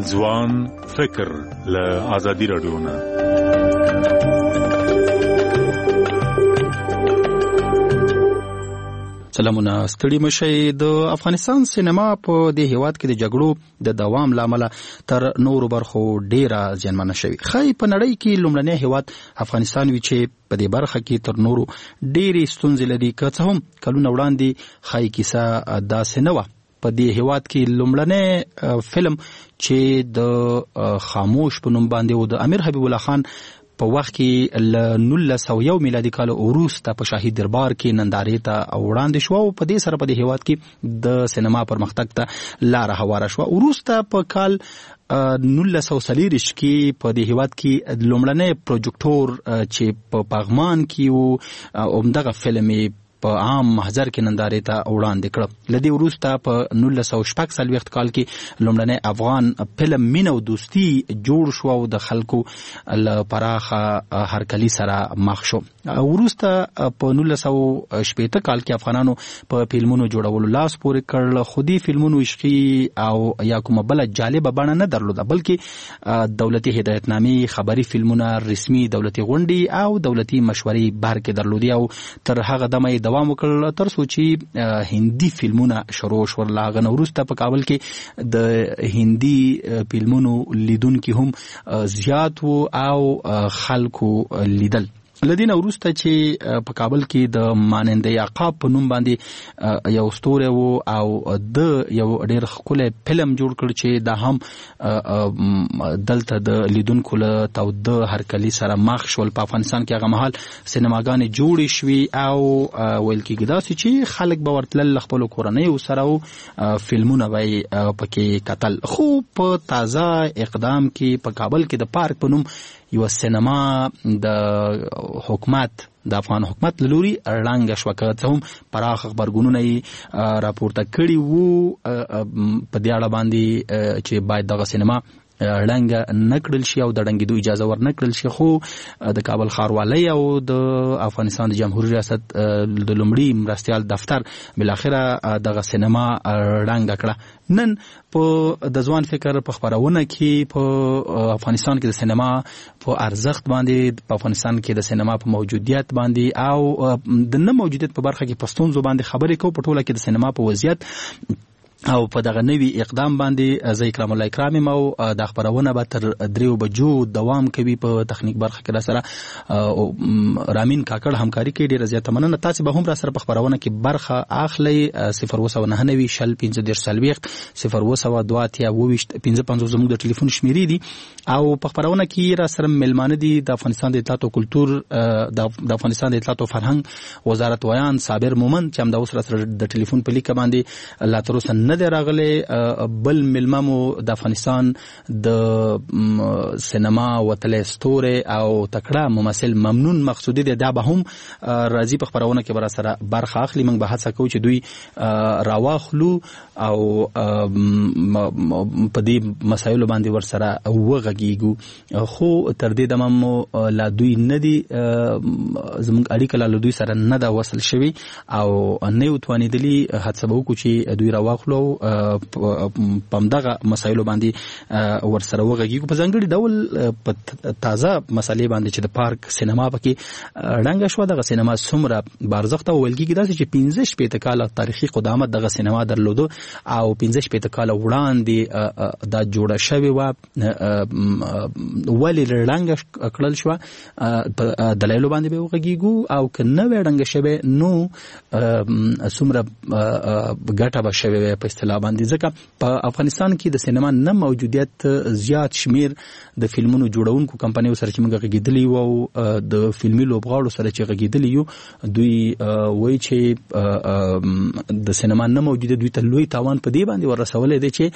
ځوان فکر له ازادي رادیو نه. سلامونه ستړي مشي. د افغانستان سینما په دې هیواد کې د جګړو د دوام لامل تر نورو برخو ډیره زیانمنه شوی. خای په نړۍ کې لومړنی هیواد افغانستان وی چې په دې برخه کې تر نورو ډیره ستونزې لري. که څه هم کلونه وړاندې خای کیسه داسې نه و. په دې هیواد کې لومړنی فلم چې د خاموش په نوم باندې و د امیر حبیب الله خان په وخت کې 1901 میلادي کال وروسته په شاهي دربار کې نندارې ته وړاندې شو او په دې سره په دې هیواد کې د سینما پرمختګ ته لار هواره شو. وروسته په کال 1940 کې په دې هیواد کې لومړنی پروجیکټور چې په پغمان کې و عمدغه فلم په عام محضر کې نندارې ته وړاندې کړ. لدې وروسته په 1946 کال کې لومړنی افغان فلم مینه او دوستي جوړ شو او د خلکو له پراخه هرکلي سره مخ شو. وروسته په 1960 کال کې افغانانو په فلمونو جوړولو لاس پورې کړل. خو دې فلمونو عشقي او یا کومه بل جالبه بڼه نه درلوده، بلکې دولتي هدایتنامې، خبري فلمونه، رسمي دولتي غونډې او دولتي مشورې بهر کې درلودي او تر هغه دمه دوام وکړ تر څو چې هندي فلمونه شروع شول. هغه وروسته په کابل کې د هندي فلمونو لیدونکي هم زیات وو او خلکو لیدل. لدین وروسته چې په کابل کې د ماننده یعقوب په نوم باندې یو ستوری وو او د یو ډېر ښکلی فلم جوړ کړ چې دا هم دلته د لیدونکو له تاوده هرکلي سره مخ شول. په افغانستان کې هغه مهال سینماګانې جوړې شوې او ویل کېږي داسې چې خلک به ورتلل خپلو کورنیو سره او فلمونه به یې پکې کتل. خو په تازه اقدام کې په کابل کې د پارک په نوم یو سینما د حکومت د افغان حکومت لوري ړنګه شوه. که څه هم پراخ خبرګونونه یې راپورته کړي وو په دې اړه باندې چې باید دغه سینما ړنګه نه کړل شي او د ړنګېدو اجازه ور نه کړل شي، خو د کابل ښاروالۍ او د افغانستان د جمهوریت ریاست د لومړي مرستیال دفتر بالاخره دغه سینما ړنګه کړه. نن په د ځوان فکر په خبرونه کې په افغانستان کې د سینما په ارزښت باندې، په افغانستان کې د سینما په موجودیت باندې او د نه موجودیت په برخه کې په ستونزو باندې خبرې کوو. په ټوله کې د سینما په وضعیت او په دغه نوي اقدام باندې زه اکرام الله اکرام یم او د خبرونه به تر 3 بجو دوام کوي. په تخنیک برخه کې را سره رامین کاکړ همکاري کوي. ډېره زیاته مننه. تاسو به هم را سره په خبرونه کې برخه اخلئ. 02990 شل 1540 02922 زموږ د ټلیفون شمیرې دي او په خبرونه کې را سره ملمانه دي د افغانستان د اطلاعات او کلتور د افغانستان د اطلاعات او فرهنګ وزارت ویان صابر مومند چې هم د اوس را سره د ټلیفون په لیکه باندې لا تر اوسه نه دی راغلی. بل ملممو د افغانستان د سینما وتلی ستوری او تکړه ممثل ممنون مقصودي دی. دا به هم راځي په خبرونه کې به را سره برخه اخلي. موږ به هڅه کوو چې دوی راواخلو او په دې مسایلو باندې ورسره وغږیږو، خو تر دې دمه مو لا دوی نه دي زموږ اړیکه لا دوی سره نه ده وصل شوي او نه یو توانېدلي. هڅه به وکړو چې دوی راواخلو په همدغه مسایلو باندې ورسره وغږیږو. په ځانګړي ډول په تازه مسالې باندې چې د پارک سینما پکې ړنګه شوه. دغه سینما څومره بارزښته ویل کېږي داسې چې 15 کاله تاریخي قدامت دغه سینما درلوده او 15 کاله وړاندې دا جوړه شوې وه. ولې ړنګه کړل شوه په دلایلو باندې به وغږیږو او که نه وی ړنګه شوې نو څومره ګټه به شوې وی په اصطلاح باندې. ځکه په افغانستان کې د سینما نه موجودیت زیات شمیر د فلمونو جوړونکو کمپنیو سره چې موږ غږېدلي وو او د فلمي لوبغاړو سره چې غږېدلي یو، دوی وایي چې د سینما نه موجودیت دوی ته لوی تاوان په دې باندې ورسولی دی چې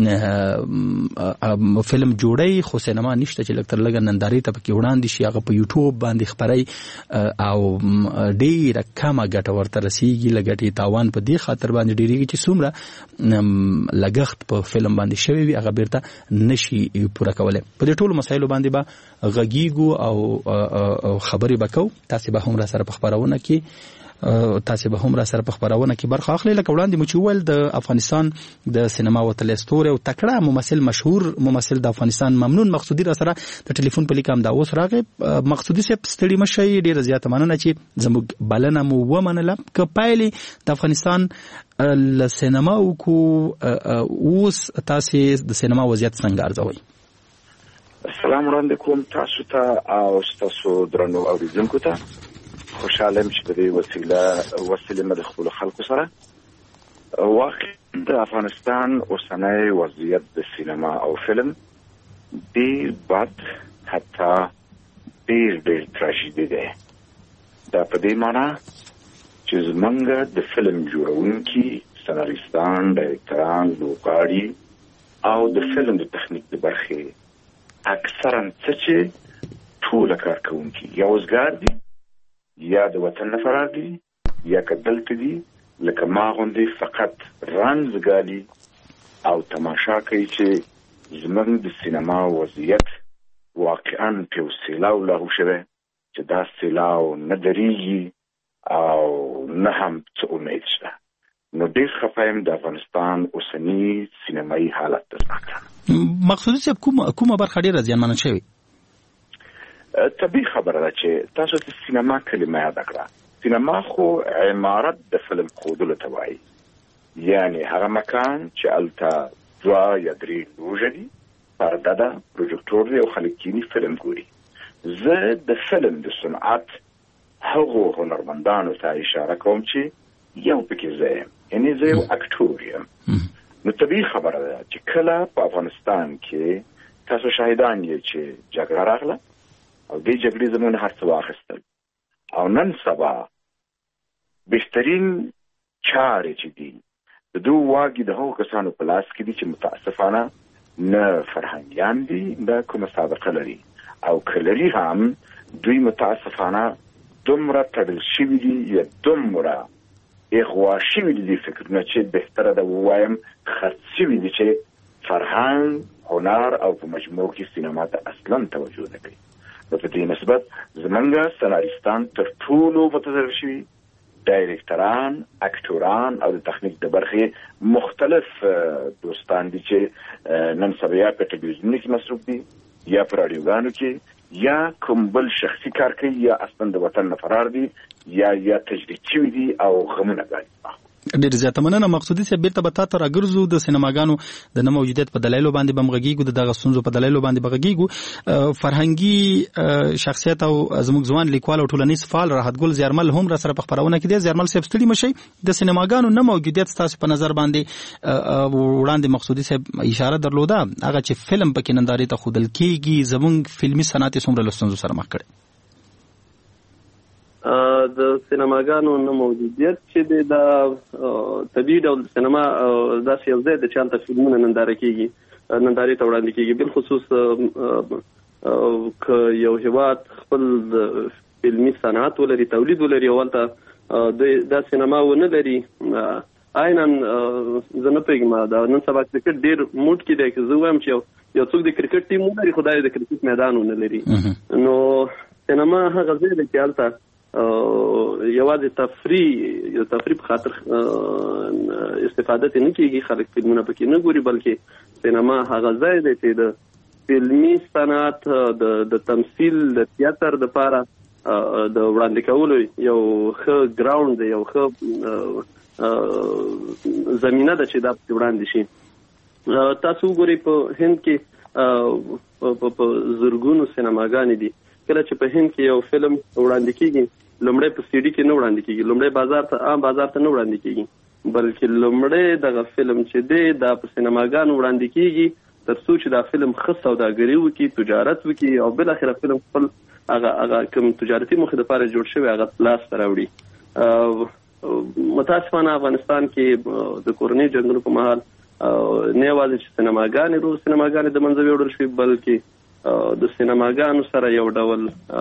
فلم جوړی خو سینما نشته چې لږ تر لږه نندارې ته پکې وړاندې شي، هغه په یوټیوب باندې خپرئ او ډېره کمه ګټه ورته رسیږي. له ګټې تاوان په دې خاطر باندې ډېرېږي چې څومره لګښت په فلم باندې شوی وي هغه بیرته نشي پوره کولی. په دې ټولو مسایلو باندې به غږیږو او خبرې به کوو. تاسې به هم را سره په خبرونه کې تاسو به هم را سره په خبرونه کې برخه اخلي. لکه وړاندې مو چې ویل د افغانستان د سینما وتلی ستوری او تکړه مشهور ممثل د افغانستان ممنون مقصودی را سره د ټلیفون په لیکام دا اوس راغی. مقصودی صاحب ستړي مشي، ډیره زیاته مننه چې زموږ بلنه مو ومنله. که پایلې د افغانستان له سینما کو اوس تاسو د سینما وضعیت څنګه ارزوئ؟ السلام علیکم تاسو ته او تاسو درنو اوریدونکو ته. خوشاله یم چې په دې وسیله مې د خپل خلکو سره واقعا د افغانستان اوسنی وضعیت د سینما او فلم ډیر بد، حتی ډیر تراژیدي دی. دا په دې معنی چې زمونږ د فلم جوړونکي، سناریستان، ډایرکټران، لوبغاړي او د فلم د تخنیک د برخې اکثرا څه چې ټول کارکوونکي یا وزګار دي یا د وطن نه فرار دي یا که دلته دي لکه ما غوندې فقط رنځ ګالي او تماشا کوي چې زمونږ د سینما وضعیت واقعا په یو سیلاو لاهو شوی چې دا سیلاو نه درېږي او نه هم څه امید شته. نو ډېر خفه یم د افغانستان اوسني سینمایي حالت ته. مقصودي صاحب کومه برخه ډېره زیانمنه شوې؟ طبیعي خبره ده چې تاسو د سینما کلمه یاد کړه. سینما خو عمارت د فلم ښودلو ته وایي، یعنی هغه مکان چې هلته 2 یا 3 لوژه دي، پرده ده، پروجکتور دی او خلک کیني فلم ګوري. زه د فلم د صنعت هغو هنرمندانو ته اشاره کوم چې یو پکې زه یم، یعنی زه یو اکټور یم. نو طبیعي خبره ده چې کله په افغانستان کې تاسو شاهدان یې چې جګړه راغله او دې جګړې زموږ هر څه واخیستل او نن سبا بهترین چارې چې دي د دوی واګې د هغو کسانو په لاس کې دي چې متاسفانه نه فرهنګیان دي نه کومه سابقه لري، او که لري هم دوی متاسفانه دومره تړل شوي دي یا دومره اغوا شوي دي فکرونه چې بهتره ده ووایم خرڅ شوي دي چې فرهنګ، هنر او په مجموع کې سینما ته اصلا توجه نه کوي. نو په دې نسبت زمونږ سناریستان تر ټولو متضرر شوي، ډایرکټران، اکټوران او د تخنیک د برخې مختلف دوستان دي چې نن سبا یا په ټلویزیون کې مصروف دي یا په راډیوګانو کې یا کوم بل شخصي کار کوي یا اصلا د وطن نه فرار دي یا تجدید شوي دي او غمونه ګالي. ډېر زیاته مننه مقصودي صاحب. بیرته به تا ته راګرځو. د سینماګانو د نه موجودیت په دلایلو باندې به مغږیږو، د دغه ستونزو په دلایلو باندې به غږیږو. فرهنګي شخصیت او زموږ ځوان لیکوال او ټولنیز فعال راحت ګل زیارمل هم را سره په خبرونه کې دی. زیارمل صاحب ستړي مشئ. د سینماګانو نه موجودیت تاسو په نظر باندې وړاندې مقصودي صاحب اشاره درلوده، هغه چې فلم پکې نندارې ته ښودل کېږي زموږ فلمي صنعت څومره له ستونزو سره مخ کړی؟ د سینماګانو نه موجودیت چې د طبیعي ډول سینما داسې یو ځای دی چې هلته فلمونه نندارې ته وړاندې کېږي. بالخصوص که یو هېواد خپل فلمي صنعت ولري، تولید ولري او هلته دا سینما ونه لري، عینا زه نه پوهېږم دا نن سبا کرکټ ډېر موډ کې دی. که زه وایم چې یو څوک د کرکټ ټیم ولري خو دا د کرکټ میدان ونه لري، نو سینما هغه ځای دی چې هلته یوازې تفریح په خاطر استفاده ته نه کېږي، خلک فلمونه پکې نه ګوري، بلکې سینما هغه ځای دی چې د فلمي صنعت د تمثیل د تیاتر دپاره د وړاندې کولو یو ښه ګراوند دی، یو ښه زمینه ده چې دا پکې وړاندې شي. تاسو وګورئ په هند کې په زرګونو سینماګانې دي. کله چې په هند کې یو فلم وړاندې کېږي لومړی په سي ډي کې نه وړاندې کېږي، لومړی عام بازار ته نه وړاندې کېږي، بلکې لومړی دغه فلم چې دی دا په سینماګانو وړاندې کېږي تر څو چې دا فلم ښه سوداګري وکړي، تجارت وکړي او بالاخره فلم خپل هغه کوم تجارتي موخې دپاره جوړ شوی هغه لاس ته راوړي. متاسفانه افغانستان کې د کورنۍ جنګونو په مهال نه یوازې چې سینماګانې د منځه ویوړل شوي، بلکې د سینماګانو سره یو ډول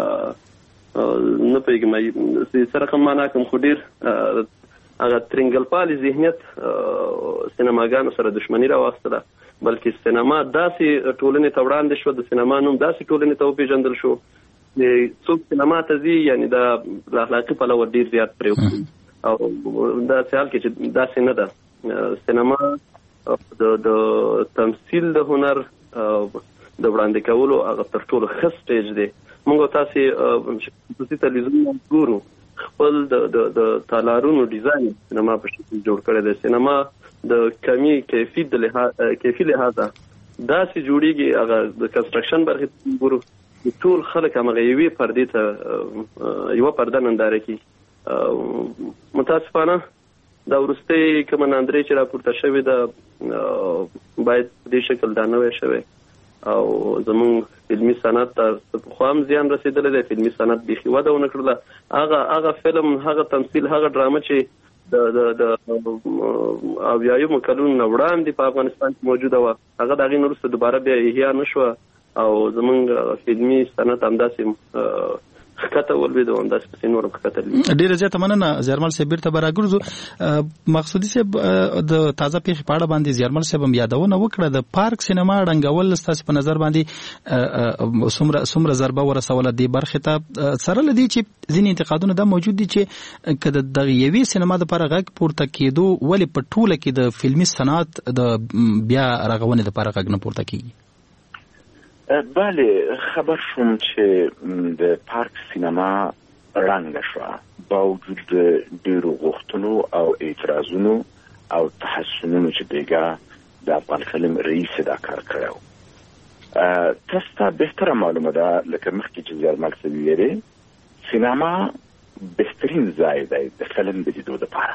نه پوهېږم سره کوم معنا کوم خو ډېر هغه ترنګلپالي ذهنیت سینماګانو سره دښمني راواخیستله، بلکې سینما داسې ټولنې ته وړاندې شوه، د سینما نوم داسې ټولنې ته وپېژندل شو څوک سینما ته ځي یعنی د اخلاقي پلوه ډیر زیات پرېږدي او دا خیال کې چې داسې نه ده. سینما د تمثیل د هنر د وړاندې کولو هغه تر ټولو ښه سټیج دی. موږ تاسې خصوصي تلویزیون ګورو خپل د تالارونو ډیزاین سینما په شکل جوړ کړی دی. سینما د کمی کیفي لحاظه داسې جوړیږي هغه د کنسټرکشن برخې ګورو ټول خلک همغه یوې پردې ته یوه پرده ننداره کوي. متاسفانه دا وروستۍ کومه ناندرۍ چې راپورته شوې ده باید په دې شکل دا نوی شوی او زمونږ فلمي صنعت ته پخوا هم زیان رسېدلی دی. فلمي صنعت بیخي وده ونه کړله. هغه فلم، هغه تمثیل، هغه ډرامه چې د اویایمو کلونو نه وړاندې په افغانستان کې موجوده وه هغه د هغې نه وروسته دوباره بیا احیا نه شوه او زمونږ فلمي صنعت همداسې ښکته ولوېد او همداسې پسې نور هم ښکته لوېد. ډېره زیاته مننه زیارمل صاحب. بیرته به راګرځو. مقصودي صاحب د تازه پیښې په اړه باندې زیارمل صاحب هم یادونه وکړه. د پارک سینما ړنګول ستاسې په نظر باندې څومره ضربه ورسوله دې برخې ته، سره له دې چې ځینې انتقادونه دا موجود دي چې که د دغه یوې سینما دپاره غږ پورته کېدو ولې په ټوله کې د فلمي صنعت د بیا رغونې دپاره غږ نه پورته کېږي؟ بله، خبر شوم چې د پارک سینما ړنګه شوه با وجود ډېرو غوښتنو او اعتراضونو او تحسنونو چې بیګا د افغان فلم رئیس دا کار کړی و. تاسو ته بهتره معلومه ده لکه مخکې چې زیارمل صاحب ویلې سینما بهترین ځای دی د فلم د لیدو دپاره.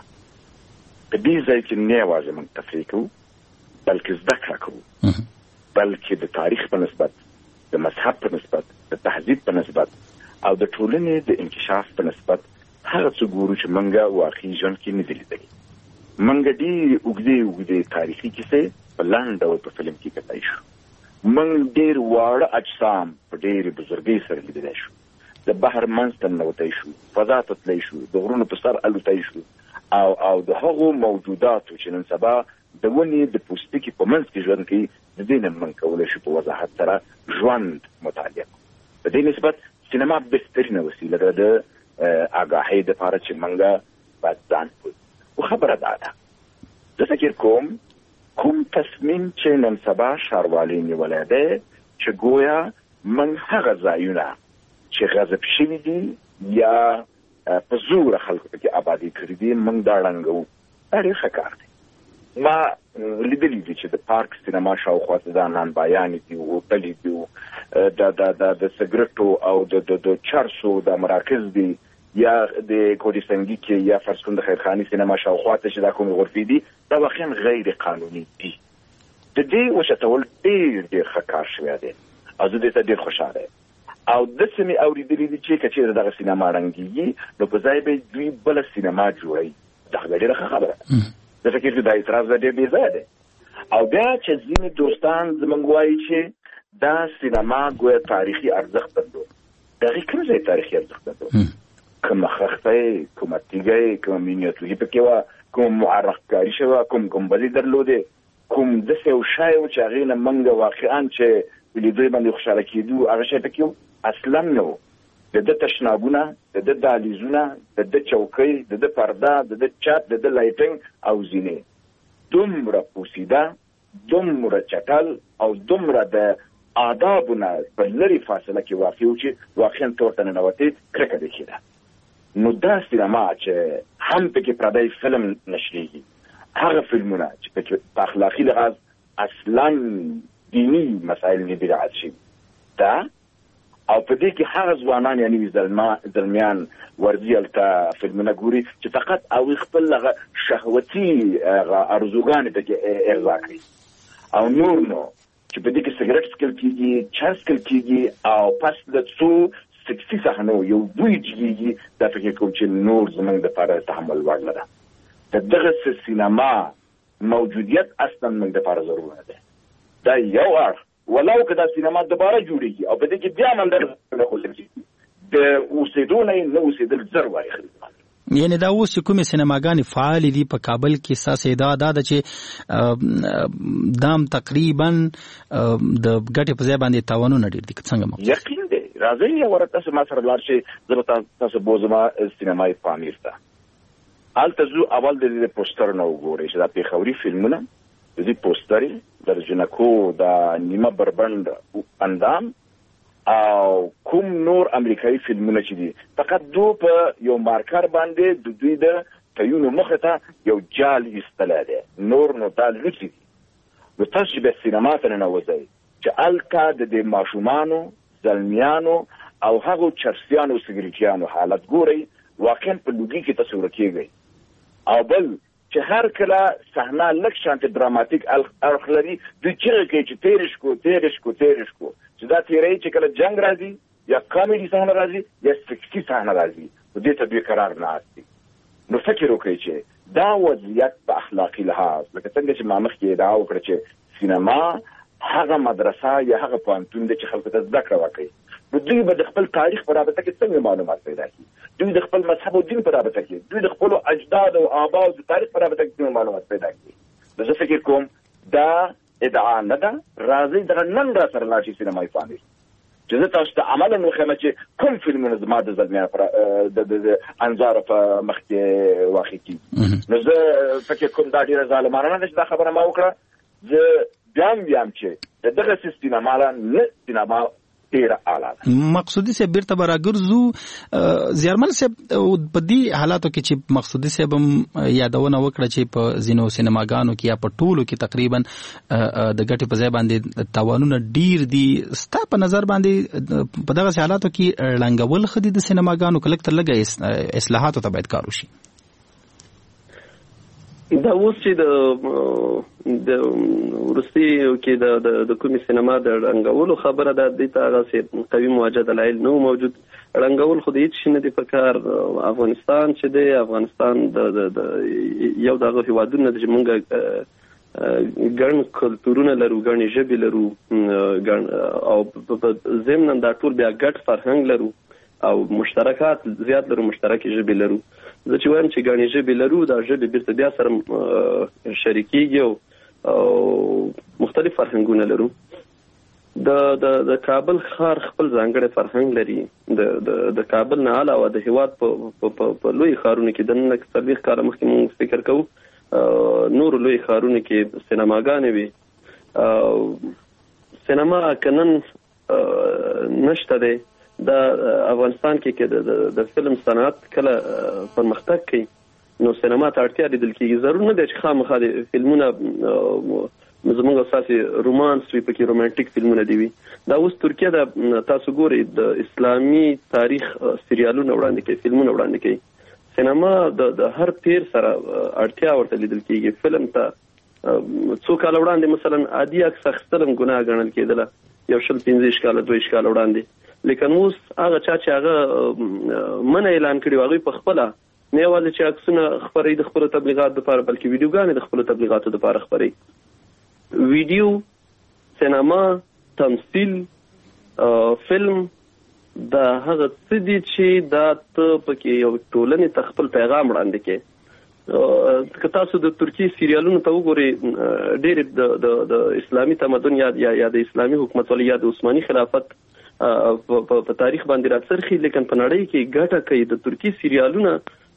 په دې ځای کې نه یوازې موږ تفریح کوو بلکې زده کړه کوو، بلکې د تاریخ په نسبت، د مذهب په نسبت، د تهذیب په نسبت او د ټولنې د انکشاف په نسبت هغه څه ګورو چې موږ واقعي ژوند کې نه دي لیدلي. موږ ډېرې اوږدې تاریخي کیسې په لنډ ډول په فلم کې کتلی شو. موږ ډېر واړه اجسام په ډېرې بزرګۍ سره لیدلی شو. د بحر منځ ته ننوتی شو، فضا ته تللی شو، د غرونو په سر الوتی شو او د هغو موجوداتو چې نن سبا د ونې د پوستکي په منځ کې ژوند کوي د دې نه موږ کولی شو په وضاحت سره ژوند مطالعه کړو. په دې نسبت سینما بهترینه وسیله ده د آګاهۍ دپاره چې موږ باید ځان پوه. خو خبره دا ده زه فکر کوم تصمیم چې نن سبا ښاروالۍ نیولی دی چې ګویا موږ هغه ځایونه چې غصب شوي دي یا په زوره خلکو پکې آبادي کړي دي موږ دا ړنګوو. دا ډېر ښه کار دی. ما لیدلی دي چې د پارک سینما شاوخوا دا نانبایانې دي، هوټلې دي، د سګرټو او د چرسو د مراکز دي، یا د کوډیسنګي کې یا فرض کړو د خیرخاني سینما شاوخوا ته چې دا کومې غرفې دي دا واقعا غیر قانوني دي. د دې وچتول ډېر ښه کار شوی دی او زه دې ته ډېر خوشحاله یم. او داسې مې اورېدلي دي چې که چېرې دغه سینما ړنګېږي نو په ځای به دوی بله سینما جوړوي. دغه به ډېره ښه خبره ده. زه فکر چې دا اعتراض به ډېر بې ځایه دی. او بیا چې ځینې دوستان زموږ وایي چې دا سینما ګویا تاریخي ارزښت درلود. د هغې کوم ځای تاریخي ارزښت درلود؟ کومه خښته، کومه تیږه، کومه مینیاتوري پکې وه، کوم معرفکاري شوه، کوم ګمبدې درلودې، کوم داسې یو شی و چې هغې نه موږ واقعا چې په لیدو یې باندې خوشحاله کېدو هغه شی پکې و اصلا نه و. د ده تشنابونه، د ده دهلیزونه، د ده چوکۍ، د ده پرده، د ده چت، د ده لایټنګ او زینې دومره پوسیده، دومره چټل او دومره د آدابونه په لرې فاصله کې واقع و چې واقعا ته ورته ننوتې کرکه دې کېده. نو دا سینما چې هم پکې پردی فلم نشریږي، هغه فلمونه چې پکې په اخلاقي لحاظ اصلا دینی مسایل نه دي رعایت شوي دا او په دې کې هغه ځوانان یعنې زلمیان ورځي هلته فلمونه ګوري چې فقط هغوی خپل هغه شهوتي ارزوګانې پکې ارضا کوي او نور نو چې په دې کې سګرټ څکل کېږي، چرس څکل کېږي او پس د څو سکسي صحنو یو بوی جګېږي دا فکر کوم چې نور زموږ دپاره تحمل وړ نه ده. د دغسې سینما موجودیت اصلا موږ دپاره ضروري دی. دا یو اړخ ولو که دا سینما دوباره جوړېږي او په دې کې بیا منډر د اوسېدو نه نه اوسېدل زر وایي خدمت. یعنې دا اوس چې کومې سینماګانې فعالې دي په کابل کې ستاسې ادعا دا ده چې دام تقریبا د ګټې په ځای باندې تاوانونه ډېر دي که څنګه؟ یقین دی راځي یو ورته ما سره لاړ شي زه به تاسو بوزما سینمای پامیر ته هلته زو اول د دې پوسټر نو وګورئ چې دا پیښوري فلمونه د دې پوسټر د جنکو د نیمه بربند اندام او کوم نور امریکایي فلمونه چې دي فقط دو په یو مارکر باندې د دوی د تیونو مخه ته یو جال ایستلی دی نور نو دا لوڅي دي نو تاسو به سینما ته ننوځئ چې هلته د دې ماشومانو زلمیانو او هغو چرسیانو سګریټیانو حالت ګورئ واقعا په لوګي کې تصور کېږي او بل چې هر کله صحنه لږ شانته دراماتیک اړخ لري دوی چیغې کوي چې تېرې شکو چې دا تېرې چې کله جنگ راځي یا کامیډي صحنه راځي یا سکسي صحنه راځي نو دې ته دوی قرار نه اخلي نو فکر وکړئ چې دا وضعیت په اخلاقي لحاظ لکه څنګه چې ما مخکې ادعا وکړه چې سینما هغه مدرسه یا هغه پوهنتون دی چې خلکو ته زده کړه وکړي نو دوی به د خپل تاریخ په رابطه کې څنګه معلومات پیدا کړي دوی د خپل مذهب او دین په رابطه کې دوی د خپلو اجداد او آباو د تاریخ په رابطه کې معلومات پیدا کړي نو زه فکر کوم دا ادعا نه ده راځي دغه نن را سره لاړ شي سینمای پامیر چې زه تاسو ته عملا وښیم چې کوم فلمونه زما د زلمیانو د انظارو په مخ کې واقع کېږي نو زه فکر کوم دا ډېره ظالمانه ده چې دا خبره ما وکړه زه بیا چې دغه سینما نه سینما ډېره اعلی ده مقصودي صاحب بیرته به راګرځو زیارمل صاحب په دې حالاتو کې چې مقصودي صاحب هم یادونه وکړه چې په ځینو سینماګانو کې یا په ټولو کې تقریبا د ګټې په ځای باندې تاوانونه ډیر دي ستا په نظر باندې په دغه حالاتو کې ړنګول ښه دي د سینماګانو که لږ تر لږه اصلاحاتو ته باید کار وشي دا اوس چې د وروستیو کې د کومې سینما د ړنګولو خبره ده دې ته هغسې قوي موجه دلایل نه موجود ړنګول خو د هېڅ شي نه دي په کار افغانستان چې دی افغانستان د یو دغه هېوادونه ده چې موږ ګڼ کلتورونه لرو ګڼې ژبې لرو او په ضمنا دا ټول بیا ګډ فرهنګ لرو او مشترکات زیات لرو مشترکې ژبې لرو زه چې وایم چې ګڼې ژبې لرو دا ژبې بیرته بیا سره شریکېږي او مختلف فرهنګونه لرو د کابل ښار خپل ځانګړی فرهنګ لري د کابل نه علاوه د هېواد په لوی ښارونو کې د نن 40 کاله مخکې موږ فکر کوو نورو لوی ښارونو کې سینماګانې وي سینما که نن نشته دی د افغانستان کې د فلم صنعت کله پرمختګ کوي نو سینما ته اړتیا لیدل کېږي ضرور نه دی چې خامخا د فلمونه زموږ اساسي رومانس وي پکې رومانټیک فلمونه دي وي دا اوس ترکیه د تاسو ګورئ د اسلامي تاریخ سریالونه وړاندې کوي فلمونه وړاندې کوي سینما د هر پیر سره اړتیا ورته لیدل کېږي فلم ته څو کاله وړاندې مثلا عادي عکس اخیستل هم ګناه ګڼل کېدله یو 15 کاله 2 کاله وړاندې لیکن اوس هغه چا چې هغه منع اعلان کړي هغوی په خپله نه یوازې چې عکسونه خپروي د خپلو تبلیغاتو دپاره بلکې ویډیوګانې د خپلو تبلیغاتو دپاره خپروي ویډیو سینما تمثیل فلم دا هغه څه دي چې دا ته پکې یو ټولنې ته خپل پیغام وړاندې کړې که تاسو د ترکیې سیریالونو ته وګورئ ډېرې د اسلامي تمدن یا د اسلامي حکومتولۍ یا د عثماني خلافت په تاریخ باندې راڅرخي لیکن په نړۍ کې ګټه کوي د ترکی سیریالونه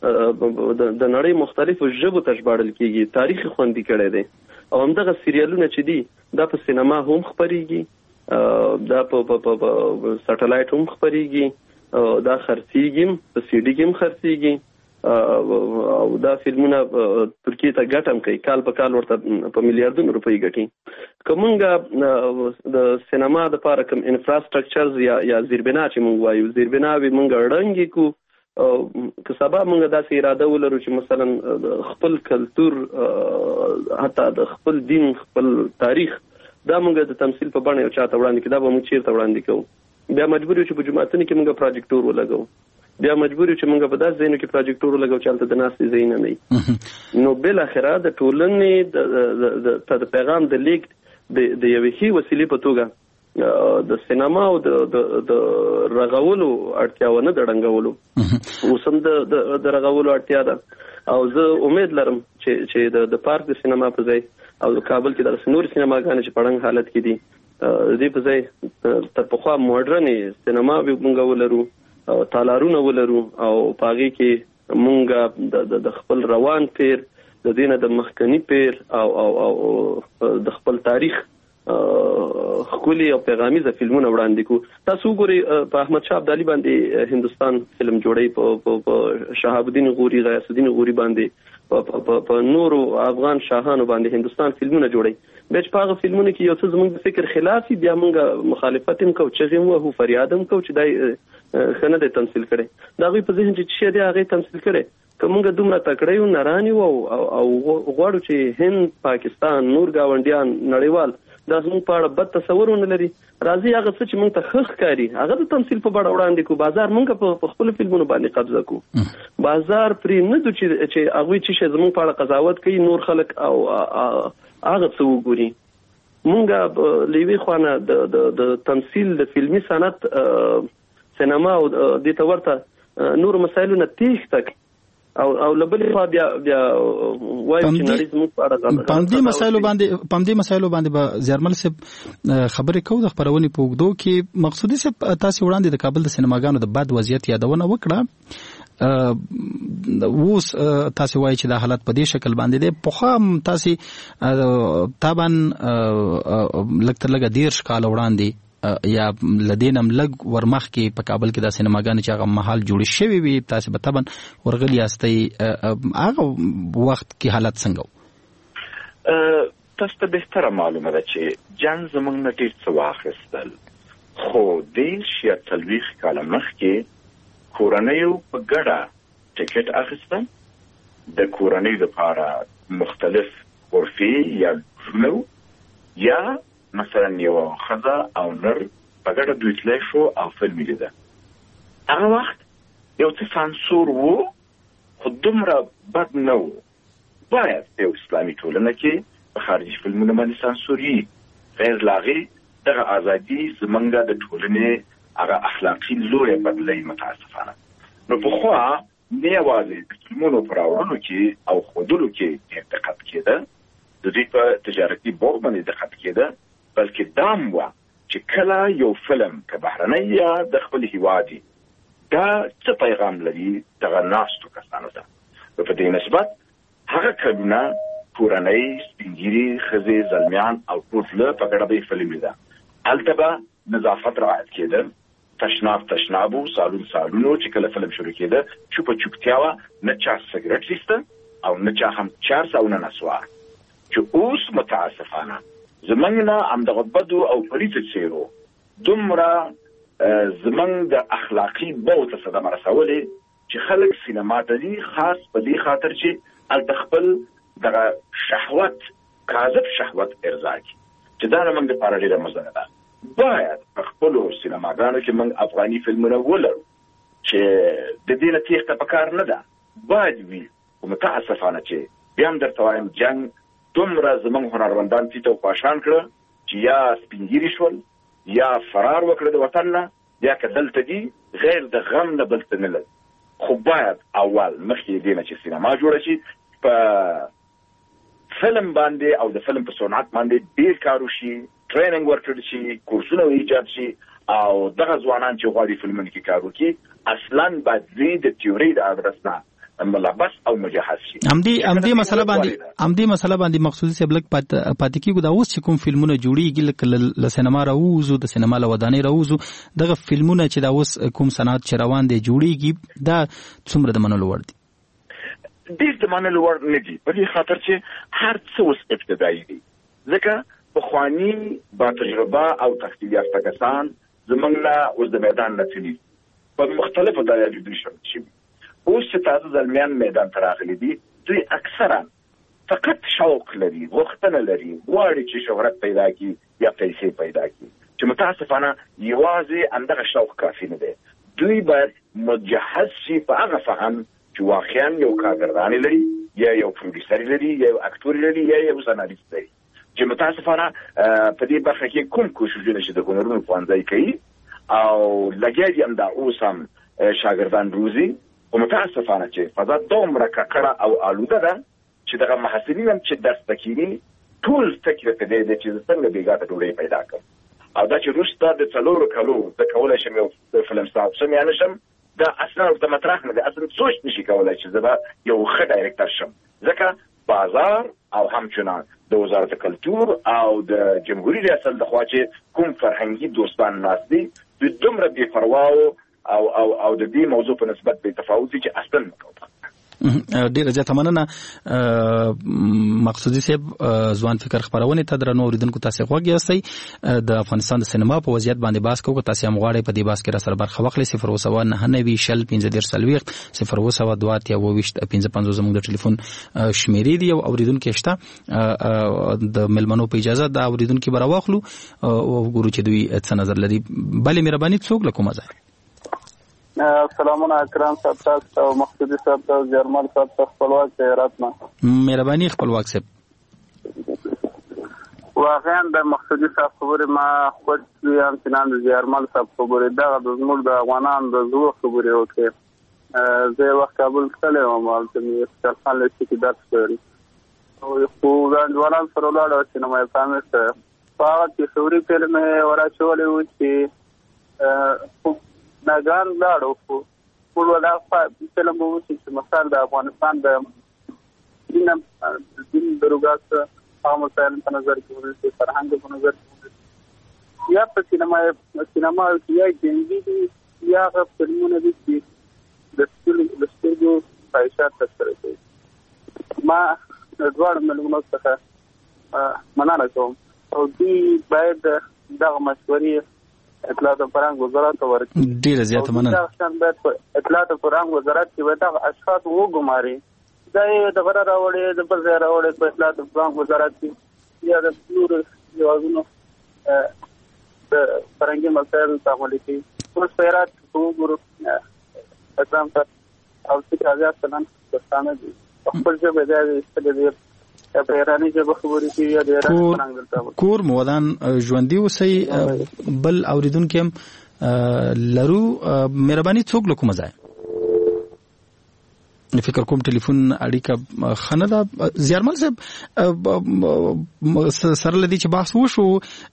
د نړۍ مختلفو ژبو ته ژباړل کېږي تاریخ خوندي کړی دی او همدغه سیریالونه چې دي دا په سینما هم خپریږي دا په سټلایټ هم خپریږي دا خرڅیږي په سی ډي کې هم خرڅیږي او دا فلمونه ترکیه ته ګټه هم کوي کال په کال ورته په میلیارډونو روپۍ ګټي که موږ د سینما دپاره کوم انفراسټرکچرز یا زیربنا چې موږ وایو زیربناوې موږ ړنګې کړو که سبا موږ داسې اراده ولرو چې مثلا خپل کلتور حتی د خپل دین خپل تاریخ دا موږ د تمثیل په بڼه یو چا ته وړاندې کړو دا به موږ چېرته وړاندې کوو بیا مجبور یو چې په جوماتونو کې موږ پراجیکټور ولګوو بیا مجبور یو چې موږ په داسې ځایونو کې پراجیکټور ولګوو چې هلته د ناستې ځایونه نه وي نو بالاخره د ټولنې ته د پیغام د لیږد د یوې ښې وسیلې په توګه د سینما او د رغولو اړتیا و نه د ړنګولو اوس هم د رغولو اړتیا ده او زه امید لرم چې د پارک د سینما په ځای او د کابل کې دغسې نورې سینماګانې چې په ړنګ حالت کې دي دې په ځای تر پخوا موډرن سینما موږ ولرو تالارونه ولرو او پاغي کې موږ د خپل روان پیر د دینه د مخکنی پیر او د خپل تاریخ خولي او پیغامیزه فلمونه وړاندې کو. تاسو ګوري په احمد شاه ابدالي باندې هندستان فلم جوړي، په شهاب الدین غوري، غیاث الدین غوري باندې، په نورو افغان شاهانو باندې هندستان فلمونه جوړي. بیا چې په هغه فلمونو کې یو څه زموږ د فکر خلافي، بیا موږ مخالفت هم کوو، چغې هم وهو، فریاد هم کوو چې دای ښه نه دی تمثیل کړی. د هغوی په ذهن چې شی دی هغې تمثیل کړی. که موږ دومره تکړه یو، نران یو او غواړو چې هند، پاکستان، نور ګاونډیان، نړیوال دا زموږ په اړه بد تصور ونه لري، راځي هغه څه چې موږ ته ښه ښکاري هغه د تمثیل په بڼه وړاندې کړو. بازار موږ په خپلو فلمونو باندې قبضه کړو. بازار پرې نه دو چې هغوی چې شی زموږ په اړه قضاوت کوي، نور خلک او هغه څه وګوري. موږ له یوې خوا نه د تمثیل د فلمي صنعت، سینما او دې ته ورته نورو مسایلو نه تېښته او لبلې خوا بیا وایي چې نړۍ زموږ په اړه په همدې مسایلو باندې به زیارمل صاحب خبرې کوو د خپرونې په اوږدو کې. مقصودي صاحب تاسې وړاندې د کابل د سینماګانو د بد وضعیت یادونه وکړه. اوس تاسې وایي چې دا حالت په دې شکل باندې دی. پخوا تاسې طبعا لږ تر لږه 13 کاله وړاندې یا لدینم لګ ورمخ کې په کابل کې د سینماګانو چې هغه محل جوړ شوی وي، تاسو به طبعا ورغلی یاستئ. هغه وخت کې حالت څنګه و؟ تاسو ته بهتره معلومه ده چې جنګ زموږ نه ډېر څه واخیستل، خو 40 کاله مخکې کورنیو په ګډه ټکټ اخیستل، د کورنیو لپاره مختلف غرفې یا ډرونو، یا مثلا یو ښځه او نر په ګډه دوی تللی شو او فلم یې لیده. هغه وخت یو څه سانسور و، خو دومره بد نه و. باید په یو اسلامي ټولنه کې په خارجي فلمونو باندې سانسور وي. غیر له هغې دغه ازادي زموږ د ټولنې هغه اخلاقي لویه بدلوي متاسفانه. نو پخوا نه یوازې د فلمونو په راوړلو کې او ښودلو کې ډېر دقت کېده، د دوی په تجارتي بوخ باندې دقت کېده، بلکې دام وه چې کله یو فلم که بهرنی یا د خپل هیواد دا څه پیغام لري دغه ناستو کسانو ته. په دې نسبت هغه کلونه کورنۍ، سپین ږیري، ښځې، زلمیان او ټول په ګډه به فلم لیده. هلته به نظافت رعایت کېده، تشناب و، سالونو چې کله فلم شروع کېده چوپه چوپتیا وه، نه چا سګرټ ایسته او نه چا هم چرس او نه نسوار. چې اوس متاسفانه زمونږ نه همدغه بدو او پلیتو څیرو دومره زمونږ د اخلاقي بو ته صدمه رسولې چې خلک سینما ته ځي، خاص په دې خاطر چې هلته خپل دغه شهوت، کاذب شهوت ارضا کړي، چې دا زموږ دپاره ډېره مضره ده. باید په خپلو سینماګانو کې موږ افغاني فلمونه ولرو چې د دې نه تېښته پکار نه ده، باید وي. خو متاسفانه چې بیا هم درته وایم جنګ دومره زموږ هنرمندان تیته او پاشان کړه چې یا سپین ږیري شول، یا فرار وکړه د وطن نه، یا که دلته دي غیر د غم نه بل څه نه لري. خو باید اول مخکې دې نه چې سینما جوړه شي، په فلم باندې او د فلم په صنعت باندې ډېر کار وشي، ټریننګ ورکړل شي، کورسونه ایجاد شي، او دغه ځوانان چې غواړي فلمونو کې کار وکړي اصلا باید دوی د تیورۍ د ادرس نه ملبس او مجهز شي. همدې مسله باندې مقصودي صاحب لږ پاتې کېږو. دا اوس چې کوم فلمونه جوړېږي لکه له سینما راووځو، د سینما له ودانۍ راووځو، دغه فلمونه چې دا اوس کوم صنعت چې روان دی جوړېږي، دا څومره د منلو وړ دي؟ ډېر د منلو وړ نه دي، په دې خاطر چې هر څه اوس ابتدایي دي. ځکه پخواني با تجربه او تحصیل یافته کسان زموږ نه اوس د میدان نه تللي، په مختلفو ځایونو دوی شامل شوي. اوس چې تازه زلمیان میدان ته راغلي دي، دوی اکثرا فقط شوق لري، غوښتنه لري، غواړي چې شهرت پیدا کړي یا پیسې پیدا کړي، چې متاسفانه یوازې همدغه شوق کافي نه دی. دوی باید مجهز شي په هغه فهم چې واقعا یو کارګرداني لري، یا یو پروډیوسر لري، یا یو اکتور لري، یا یو سناریست لري، چې متاسفانه په دې برخه کې کوم کوششونه چې د هنرونو پوهنځی کوي او لګیا دي همدا اوس هم شاګردان روزي، خو متاسفانه چې فضا دومره ککړه او آلوده ده چې دغه محصلین هم چې درس ته کېني ټول فکر په دې دی چې څنګه بېګا ته ډوډۍ پیدا کړم. او دا چې وروسته د 4 کالو د کولای شم یو فلم ساز شم یا نشم دا اصلا د مطرح نه دی، اصلا سوچ نشي کولای چې زه یو ښه ډایرکټر شم، ځکه بازار او همچنان د وزارت کلتور او د جمهوریت ریاست د خوا چې کوم فرهنګي دوستان ناس دي د دومره بې پرواو او د دې موضوع په نسبت بې تفاوت دي چې اصلا مکوه. ډیره زیاته مننه مقصودي صاحب ځوان فکر خبرونه ته درنو اوریدونکو تاسو غوږی یاستئ د افغانستان د سینما په وضعیت باندې بحث کوو. تاسو هم غواړئ په دې بحث کې را سره برخه واخلئ. 090 شل 15 002 زموږ د ټلیفون شمیرې دي او اوریدونکو شته د ملمنو په اجازه دا اوریدونکو برا واخلو او ګورو چې دوی څه نظر لري. بلې مهرباني څوک لکه مزه. سلامونه اکرام صاحب تاسو او مقصودي صاحب تاسو جرمال صاحب تاسو خپلواک زیارت نه مهرباني خپلواک صاحب واقعا د مقصودي صاحب خبره ما خود یم چې د جرمال صاحب خبره دا د زموږ د افغانانو د زو خبره وکړي زه وخت کابل تللی وم چې مې خپل لسی کې درس کړی او خو ځوانان سره ولاړ چې نو مې فهمه په هغه تصوري فلم ورچولې و چې ناګان لاړو خو ټول ولا فلم وو چې مثال د افغانستان د دین دروګات او مثال په نظر کې ورته فرهنګ په نظر کې یا په سینما کې یا جنګي یا فلمونه دي چې د سترګو پایښت تر کوي. ما دوړ ملګرو څخه مننه کوم او دې باید دغه مشورې اطلاعات فرهنګ وزارت ورکړي. ډیره زیاته مننه. اطلاعات فرهنګ وزارت چې ودا اشخاص وګماري دا د غره راوړي د بل ځای راوړي په اطلاعات فرهنګ وزارت کې یا د نور یوازونو د فرهنګي مسایل تعامل کوي. اوس پیرات وګورو اکرام صاحب او چې آزاد سنن پښتانه دي خپل ځای به د استدلال پیرانی چې خبرې کوي یا د فرهنګ کور مودان ژوندۍ اوسئ. بل اوریدونکو هم لرو مهرباني څوک لکه مزه فکر کوم ټلیفون اړیکه خنه ده. زیارمل صاحب سره لدی چې بحث وشو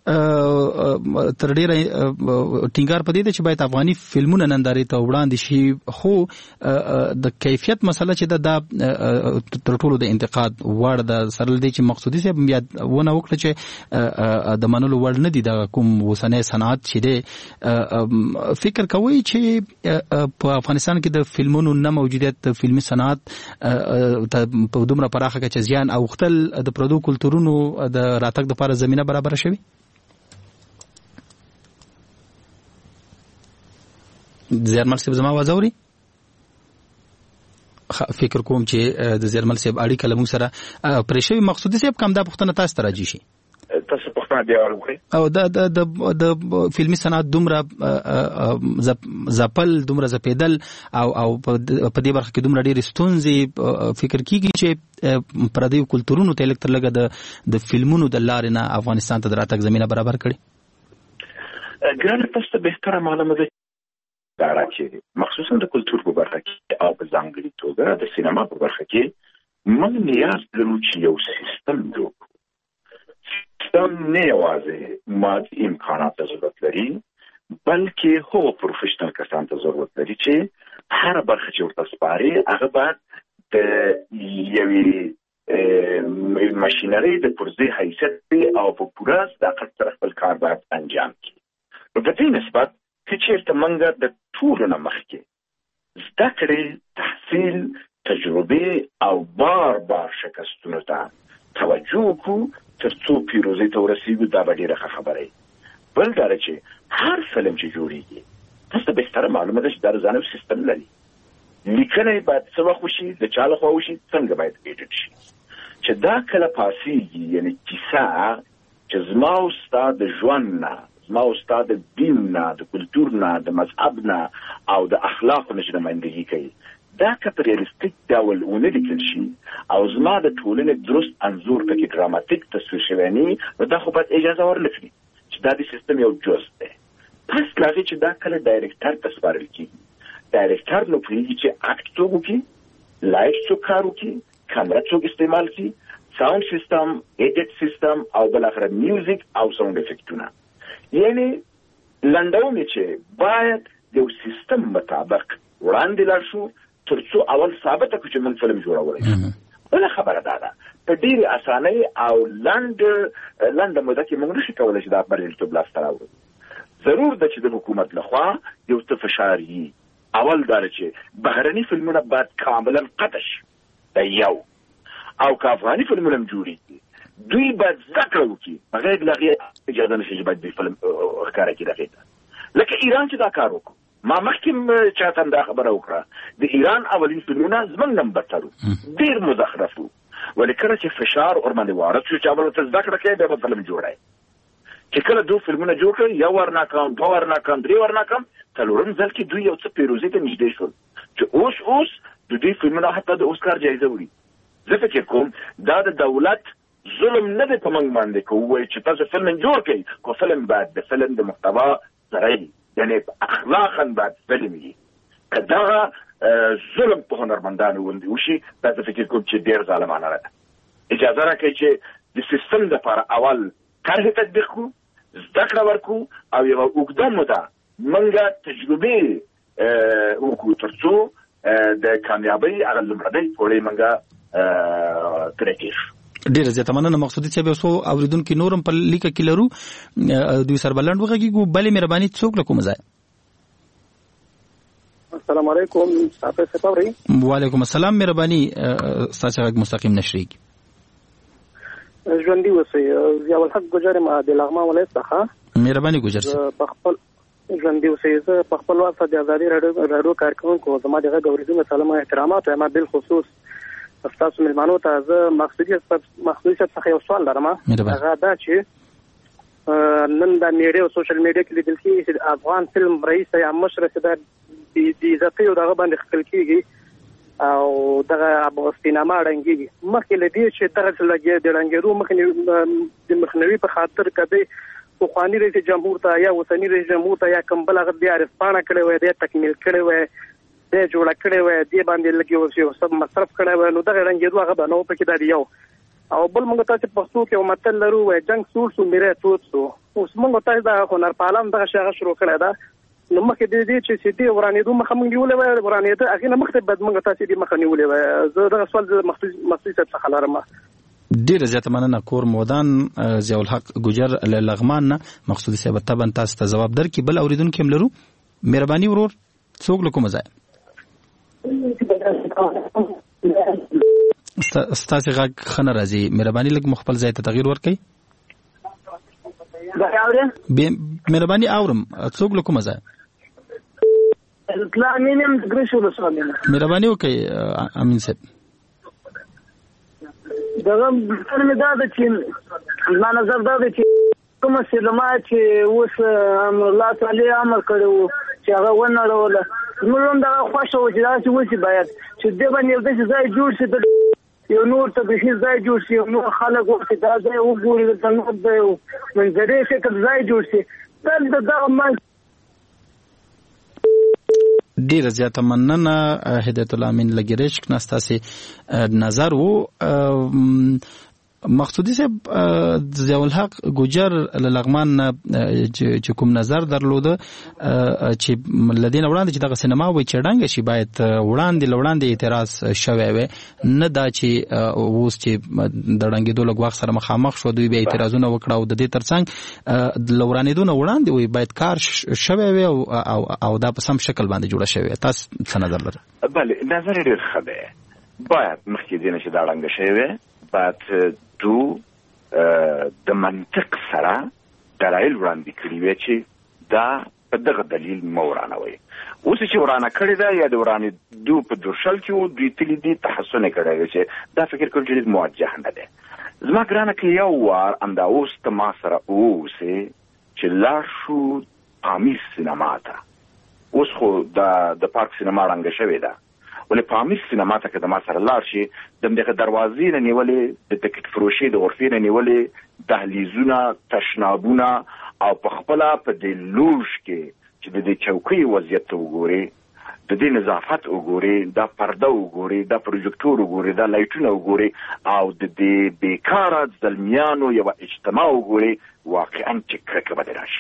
تر ډیره ټینګار پدې ده چې باید افغاني فلمونه نندارې ته وړاندې شي، خو د کیفیت مسله چې دا تر ټولو د انتقاد وړ ده. سره لدی چې مقصودي صاحب بیا ونه وکړه چې د منلو وړ نه دي د کوم وسنۍ صنعت چې دی. فکر کوي چې په افغانستان کې د فلمونو نه موجودیت د فلمي صنعت په دومره پراخه کې چې زیان او خپل د پردو کلتورونو د راتګ لپاره زمينه برابر شوي. زیرمل صاحب زما आवाज اوري؟ فکر کوم چې د زیرمل صاحب اړیکه لمو سره پرېښوي. مقصودي صاحب کوم دا پوښتنه تاسو ته راځي شي تاسو پښتنه دی اورئ او د فلمي صنعت دومره زپل دومره زپیدل او په دې برخه کې دومره ډېر ستونزې فکر کیږي چې پردي کلتورونو ته الکتر لګه د فلمونو د لارې نه افغانستان ته دراتک زمينه برابر کړي. ګرانه تاسو ته بهتره معلومه ده دا راځي مخصوصا د کلتور په برخه کې او په ځانګړي توګه د سینما په برخه کې موږ نیاز لرو چې یو سیستم جوړ نه یوازې مادي امکانات ته ضرورت لري بلکې هغو پروفیشنل کسان ته ضرورت لري چې هر برخه چې ورته سپاري هغه باید د یوې ماشینري د پرزې حیثیت او په پوره صداقت سره خپل کار باید انجام کړي. نو په دې نسبت که چېرته موږ د ټولو نه مخکې زده کړې تحصیل تجربې او بار شکستونو ته توجه وکړو تر څو پیروزي ته ورسیږو دا به ډېره ښه خبره وي. بل دا چې هر فلم چې جوړېږي تاسو ته بهتره معلومه ده چې دا ځانګړی سیستم لري. لیکنه یې باید څه وخت وشي د چا لخوا وشي څنګه باید ایډیټ شي چې دا کله پاسېږي یعنې کیسه چې زما او ستا د ژوند نه زما او ستا د دین نه د کلتور نه د مذهب نه او د اخلاقو نه چې نمایندګي کوي دا که په ریالستیک ډول ونه لیکل شي او زما د ټولنې درست انځور پکې ډراماتیک تصویر شوی نه نو دا خو باید اجازه ورنکړي چې دا د سیستم یو جز دی. پس له هغې چې دا کله ډایرکټر ته سپارل کېږي ډایرکټر نو پوهېږي چې اکټ څوک وکړي لایټ څوک کار وکړي کامره څوک استعمال کړي ساوند سیستم ایډیټ سیستم او بالاخره میوزیک او ساوند افیکټونه یعنی لنډوم چې باید د یو سیستم مطابق وړاندې لاړ شو تر څو اول ثابته کړو چې موږ فلم جوړولی شو. بله خبره دا ده په ډېرې اسانۍ او لنډه موده کې موږ نشو کولی چې دا بریالیتوب لاسته راوړو. ضرور ده چې د حکومت لخوا یو څه فشار وي. اول دا چې بهرني فلمونه باید کاملا قطع شي، دا یو. او که افغاني فلمونه هم جوړېږي دوی باید زده کړه وکړي، بغیر له هغې اجازه نشي چې باید دوی فلم ښکاره کړي دغې ته. لکه ایران چې دا کار وکړو، ما مخکې چاته هم دا خبره وکړه، د ایران اولین فلمونه زموږ نه هم بدتر وو، ډېر مزخرف وو. ولې کله چې فشار ورباندې وارد شو چې اول ته زده کړه کوې بیا به فلم جوړی. چې کله دوی فلمونه جوړ کړل، یو ور ناکام، دوه ور ناکام، درې ور ناکام، څلورم ځل کې دوی یو څه پیروزۍ ته نږدې شول چې اوس د دوی فلمونه حتی د اوسکار جایزه وړي. زه فکر کوم دا د دولت ظلم نه دی په موږ باندې که ووایي چې تاسو فلم جوړ کړئ، خو فلم باید د فلم د محتوا سره وي، یعنې اخلاقا باید فلم وي. که دغه ظلم په هنرمندانو باندې وشي، دا زه فکر کوم چې ډېر ظالمانه ده. اجازه راکړئ چې د سیستم دپاره اول طرحې تطبیق کړو، زده کړه ورکړو او یوه اوږده موده موږ تجربې وکړو تر څو د کامیابۍ هغه لومړنۍ پوړۍ موږ ترې تېر شو. ډیره زیاته مننه مقصودي صاحب. اوس اوریدونکي نور هم په لیکه کې لرو، دوی سره بلند وغږیږو. بلې مهرباني څوک له کومه ځای؟ السلام علیکم صاحب صفوري. وعلیکم السلام. مهرباني ستاسو غږ مستقیم نشریږي. ژوندي اوسئ. ضیاء الحق ګجر ما د لغمان ولایت څخه. مهرباني ګجر صاحب. په خپل ژوندي اوسئ. زه په خپل وخت د ازادي راډیو کارکونکو زما دغه اوریدونکو سلام او احترامات وایم. بالخصوص تاسو ملمانو ته زه مقصودي څخه یو سوال لرم. هغه دا چې نن د میډیا او سوشل میډیا کې لیدل کېږي چې افغان فلم رئیس یا مشر چې د عزتۍ او دغه باندې خپل کېږي او دغه سینما ړنګېږي. مخکې له دې چې دغه د ړنګېدو د مخنیوي په خاطر کدی پخواني رئیس جمهور ته یا اوسني رئیس جمهور ته یا کوم بل هغه بیا رسپانه کړی وای، دی تکمیل کړی وای، دی جوړه کړی وای، دی باندې لږ یو څه مصرف کړی وای، نو دغه ړنګېدو هغه به نه و پکې. دا یو. او بل موږ تاسو پښتو کې یو متل لرو، وای جنګ سوړ سو میره تود سو. اوس موږ تاسو د هنرپالان دغه شی هغه شروع کړی ده. نو مخکې د دې چې سیدي ورانېدو مخه موږ نیولې وای، ورانېده هغې نه مخکې باید موږ تاسو دې مخه نیولې وای. زه دغه سوال مخصوصي صاحب څخه لرم. ډیره زیاته مننه. کور مودان ضیاء الحق ګجر له لغمان نه. مقصودي صاحب طبعا تاسو ته ځواب درکړي. بل اوریدونکي هم لرو. مهرباني ورور څوک له کومه ځای؟ ستاسو غږ ښه نه راځي. مهرباني لږ خپل ځای ته تغییر ورکړئ. مهرباني اورم. څوک له کومه ځای؟ مهرباني وکړئ امین صاحب. دغه مې دا ده چې زما نظر دا دی چې کومه سینما چې اوس الله تعالی امر کړی و چې هغه ونړوله، زموږ هم دغه خوښه وه چې داسې وشي، باید چې دې باندې یو داسې ځای جوړ شي، یو نور ته بیخي ځای جوړ شي، یو نور خلک ورته دا ځای وګوري، دلته نور د یو منظرې شکل ځای جوړ شي. دلته دغه ډیره زیاته مننه هدایت الله امین لګریشک نستاسي نظر وو. مقصودي صاحب ضیاء الحق ګجر لغمان چې کوم نظر درلوده چې لدین وړاندې چې دغه سینما وای چې ډنګ شي باید وړاندې اعتراض شوی وي، نه دا چې اوس چې د ډنګېدو لږ وخت سره مخامخ شو دوی به اعتراضونه وکړه او د دې ترڅنګ لورانېدو نه وړاندې وي باید کار شوی وي او دا په سم شکل باندې جوړه شوی. تاسو څه نظر لرئ؟ بله نظر ډېر ښه دی. باید مخکې دې نه چې دا ړنګه شوی وي باید دو د منطق سره دلایل وړاندې کړي وي چې دا په دغه دلیل مه ورانوئ. اوس چې ورانه کړې ده یا د ورانېدو په درشل کې و دوی تلي دي تحسن یې کړی وي چې دا فکر کوم چې ډېر موجه نه دی. زما ګرانه که یو وار همدا اوس ته ما سره واوسې چې لاړ شو پامیر سینما ته. اوس خو د پارک سینما ړنګه شوې ده، ولې پامیر سینما ته که د ما سره لاړ شي د همدغه دروازې نه نیولې د ټکټ فروشۍ د غرفې نه نیولې دهلیزونه تشنابونه او په خپله په دې لوژ کې چې د دې چوکۍ وضعیت ته وګورې، د دې نظافت وګورې، دا پرده وګورې، دا پروجیکټور وګورې، دا لایټونه وګورې او د دې بیکاره زلمیانو یوه اجتماع وګورې، واقعا چې کرکه به دې راشي.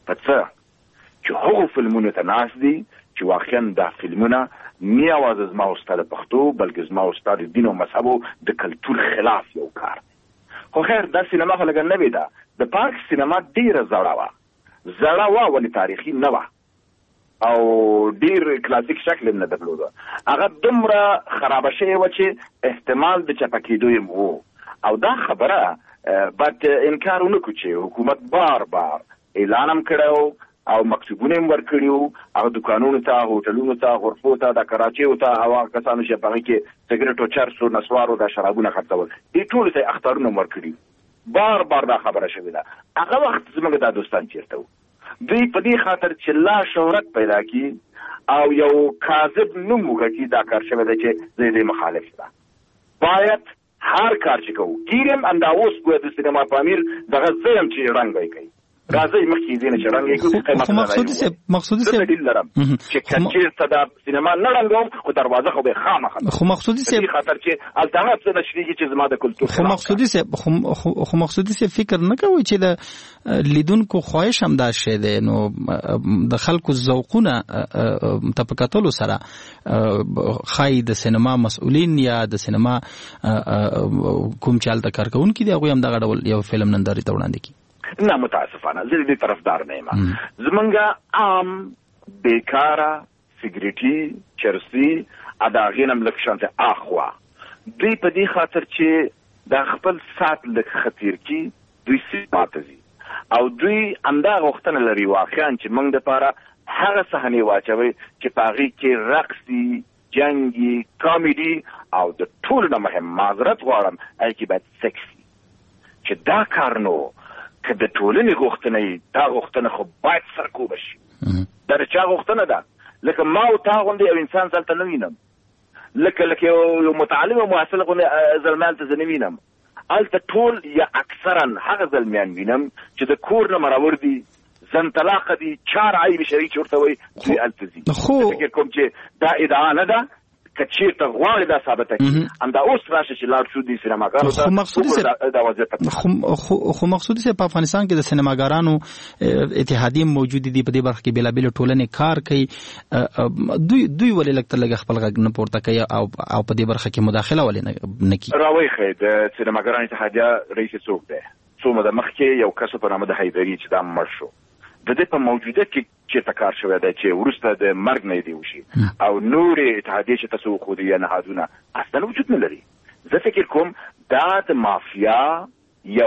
په څه چې هغو فلمونو ته ناست دي چې واقعا دا فلمونه نه یوازې زما او ستا د پښتو بلکې زما او ستا د دین او مذهبو د کلتور خلاف یو کار دی. خو خیر دا سینما خو لږ نوې ده. د پارک سینما ډېره زړه وه ولې تاریخي نه وه او ډېر کلاسیک شکل نه درلوده. هغه دومره خرابه شوې وه چې احتمال د چپه کېدو یې و او دا خبره باید انکار ونه کړو چې حکومت بار اعلان هم کړی او مکتوبونه هم ورکړي او دکانونو ته هوټلونو ته غرفو ته د کراچیو ته او هغه کسانو چې په هغې کې سګرټ او چرس او نسوارو دا شرابونه خرڅول دې ټولو ته اخطارونه هم ورکړي. بار دا خبره شوې ده. هغه وخت زموږ دا دوستان چېرته وو؟ دوی په دې خاطر چې لا شهرت پیدا کړي او یو کاذب نوم وګټي دا کار شوی دی چې زه دې مخالف ده. باید هر کار چې کوو ګیرم اندا اوس کوه د سینما په امیر دغه زم چې رنګ وای کوي راځي مخکې دې نه چې رنګ کوي. مقصودی سه دلیل لرم چې کچیر ته د سینما نه رنګوم خو دروازه خو به خامخا خو مقصودی سه خاطر چې الټرنیټ څه نشریږي چې زما د کلتور خو مقصودی سه فکر نه کوي چې د لیدونکو خواهش هم دا شی دی نو د خلکو ذوقونه تپکاتلو سره خای د سینما مسؤلین یا د سینما کوم چالت کارکونکو دی هغه هم دغه ډول یو فلم ننداري ته وړاندې کی. نه متاسفانه زه دې طرفدار نه یم. زمونږ عام بیکاره سګریټي چرسي اداغینم لک شانته اخوا دوی په دې خاطر چې د خپل سات لک خطر کی دوی سیماتزي او دوی انده غوښتنه لري واقعا چې موږ د پاره هغه صحنه واچوي چې پاغي کې رقصي جنگي کامیډي او د ټول نه مهم معذرت غواړم اې کې باید سکسي چې دا کار نو که د ټولنې غوښتنه دا غوښتنه خو باید سرکوبه شي. دا د چا غوښتنه ده؟ لکه ما او تا غوندې یو انسان دلته نه وینم، لکه یو متعلم او محصل غوندې زلمیان ته زه نه وینم. هلته ټول یا اکثرا هغه زلمیان وینم چې د کور نه مرور دي، زن طلاقه دي، چار عیب شرعي چې ورته وایي دوی هلته ځي. فکر کوم چې دا ادعا نه ده که چېرته غواړي دا ثابته کړي همدا اوس راشه چې لاړ شو دي سینماګانو ته دا وضعیت. خو مقصودي صاحب په افغانستان کې د سینماګرانو اتحادیې موجود دي، په دې برخه کې بېلابېلې ټولنې کار کوي. دوی ولې لږ تر لږه خپل غږ نه پورته کوي او په دې برخه کې مداخله ولې نه کوي؟ راویښئ د سینماګرانو اتحادیه رئیس څوک دی؟ څو موده مخکې یو کس په نامه د حیدري چې دا مړ شو د دې په موجوده کې چې کار شوی دی چې وروسته د مرګ نه دی وشي او نورې اتحادیې چې تاسو خو دې نهادونه اصلا وجود نه لري. زه فکر کوم دا د مافیا یو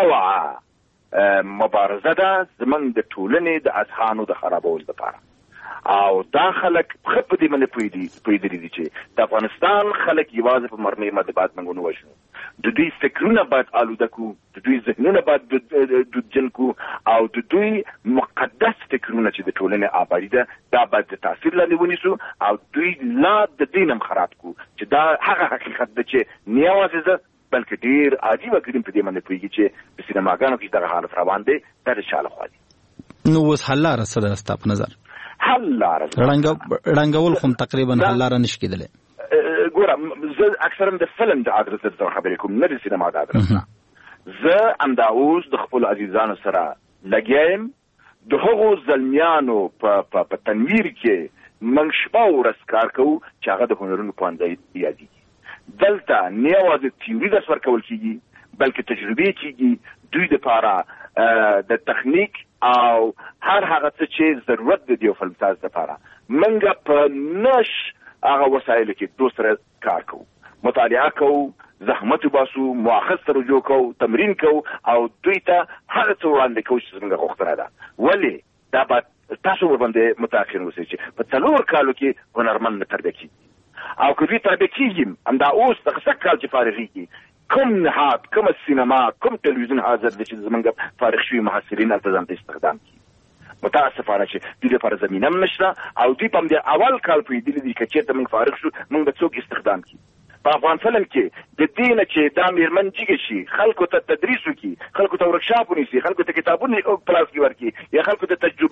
نوعه مبارزه ده زمونږ د ټولنې د اذهانو د خرابولو لپاره او دا خلک ښه په دې باندې پوهېدلي دي چې د افغانستان خلک یوازې په مرمۍ مدبات موږ ونه وژنو. د دوی فکرونه باید آلوده کړو، د دوی ذهنونه باید دودجن کړو او د دوی مقدس فکرونه چې د ټولنې آبادي ده دا باید د تاثیر لاندې ونیسو او دوی لا د دین هم خراب کړو چې دا هغه حقیقت ده چې نه یوازې زه بلکې ډېر عادي وګړي په دې باندې پوهېږي چې په سینماګانو کې دغه حالت روان دی دا د چا لخوا دي. نو اوس حل لاره څه ده ستا په نظر؟ حل لاره ړنګول خو تقریبا حل لاره نشي کېدلی. ګوره زه اکثرا د فلم د ادرس درته خبرې کوم نه د سینما د ادرس نه. زه همدا اوس د خپلو عزیزانو سره لګیا یم د هغو زلمیانو په تنویر کې موږ شپه او ورځ کار کوو چې هغه د هنرونو پوهنځی یادېږي. دلته نه یوازې تیوري درس ورکول کېږي بلکې تجربې کېږي دوی دپاره د تخنیک او هر هغه څه چې ضرورت دی د یو فلمساز دپاره موږ په نش هغه وسایلو کې دوی سره کار کوو، مطالعه کوو، زحمت وباسو، مؤخذ ته رجوع کوو، تمرین کوو او دوی ته هغه څه وړاندې کوو چې زموږ غوښتنه ده. ولې دا باید تاسو ورباندې متأخر اوسئ چې په 4 کالو کې هنرمند نه تربیه کېږي او که دوی تربیه کېږي همدا اوس دغه سږ کال چې فارغېږي کوم نهاد، کومه سینما، کوم تلویزیون حاضر دی چې زموږ فارغ شوي محصلین هلته ځان ته استخدام کړي. متاسفانه چې دوی لپاره زمینه هم نشته او دوی په همدې اول کال پوهېدلي دي که چېرته موږ فارغ شو موږ به څوک استخدام کړي. په افغان فلم کې د دې نه چې دا مېرمن جګه شي، خلکو ته تدریس وکړي، خلکو ته ورکشاپ ونیسي، خلکو ته کتابونه پلاس کې ورکړي یا خلکو ته تجربوي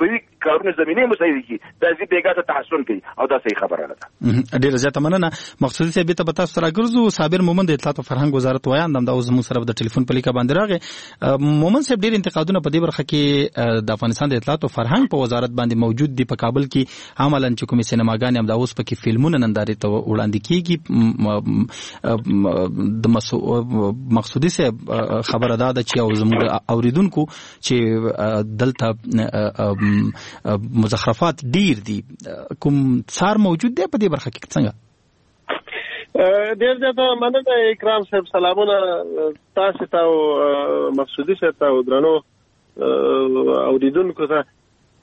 کارونه زمینه مساعد کی د دې بیګا ته تحسن کوي او دا صحیح خبره نه ده. ډیره زیاته مننه. مقصودي صاحب ته پتا سره ګرځو. صابر مومن د اطلاعات او فرهنګ وزارت وایاند دا اوس مو سره د ټلیفون په لیکه باندې راغی. مومن صاحب ډیر انتقادونه په دې برخه کې د افغانستان د اطلاعات او فرهنګ په وزارت باندې موجود دي. په کابل کې عملاً چې کومې سینماګانې هم دا اوس پکې فلمونه نندارې ته وړاندې کیږي. د مقصودي صاحب خبره دا ده چې او زموږ اوریدونکو چې دلته مزخرفات ډیر دي، کوم څار موجود دی په دې برخه کې څنګه؟ ډیر زیاته مننه اکرام صاحب. سلامونه تاسو ته او مقصودي صاحب ته او درنو اوریدونکو ته.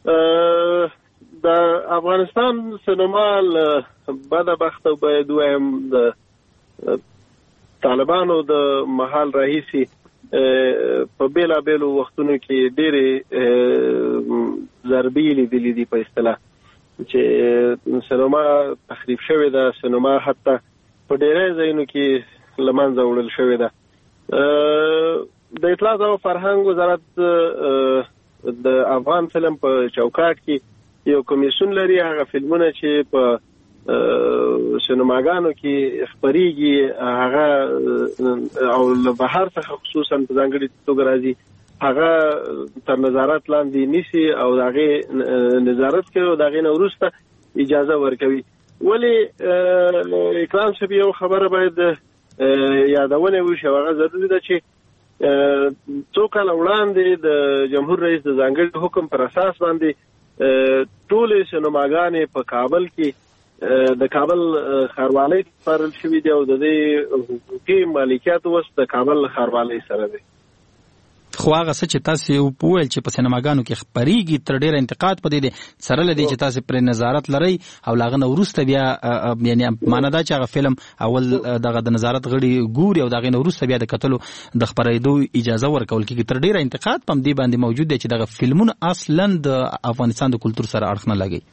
د افغانستان سینما بدبخته باید وایم د طالبانو د محل راهیسي په بیلابیلو وختونو کې ډېرې ضربې لیدلې دي په اصطلاح چې سینما تخریب شوې ده. سینما حتی په ډېری ځایونو کې له منځه وړل شوې ده. د اطلاعات او فرهنګ وزارت د افغان فلم په چوکاټ کې یو کمیسیون لري. هغه فلمونه چې په سینماګانو کې خپريږي هغه او له بهر څخه خصوصا په ځانګړي توګه راځي هغه تر نظارت لاندې نیسي او دغه نظارت کوي او دغه نورسته اجازه ورکوي. ولی اکرام صاحب یو خبره باید یادونه وشي، هغه ضروري ده چې څو کال وړاندې د جمهور رئیس د ځانګړي حکم پر اساس باندې ټولې سینماګانې په کابل کې د کابل ښاروالۍ سپارل شوي دي او د دې حقوقي مالکیت اوس د کابل ښاروالۍ سره دی. خو هغه څه چې تاسو وویل چې په سینماګانو کې خپريږي تر ډېر انتقاد پدې دي سره لدی چې تاسو پر نظارت لري او لاغه نورسته بیا یعنی معنا دا چې هغه فلم اول دغه د نظارت غړي ګوري او دغه نورسته بیا د کتلو د خپرېدو اجازه ورکول کیږي. تر ډېر انتقاد پم دی باندې موجود دی چې دغه فلمونه اصلا د افغانستان د کلچر سره اړخ نه لګي.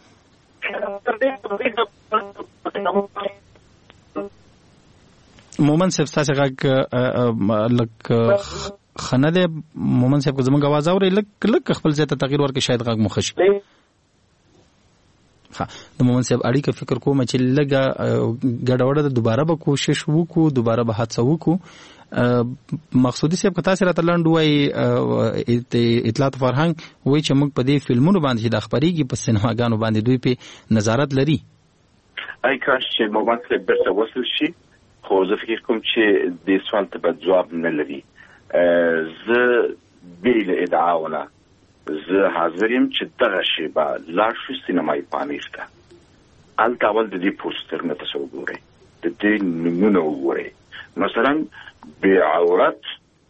مومن صاحب تاسو غږ لک خنه ده. مومن صاحب زموږ आवाज اوري لک خپل ځای ته تغییر ورکړي شاید غږ مخ شي. ها د مومن صاحب اړیکه فکر کوم چې لګه ګډوډه دوباره به کوشش وکړو، دوباره به هڅه وکړو. مقصودي صاحب کتا سره تلند وای اطلاعات فرهنګ وای چې موږ په دې فلمونو باندې د خبريږي په سینماګانو باندې دوی په نظارت لري. ای کاش چې مومن صاحب برته وصل شي، خو زه فکر کوم چې د سوال ته جواب نه لري. زه بیل ادعاونه زه حاضر یم چې دغه شی به لاړ شو سینمایي پامیر ته. هلته اول د دې پوسټرونه تاسو وګورئ، د دې نومونه وګورئ. مثلا بې عورت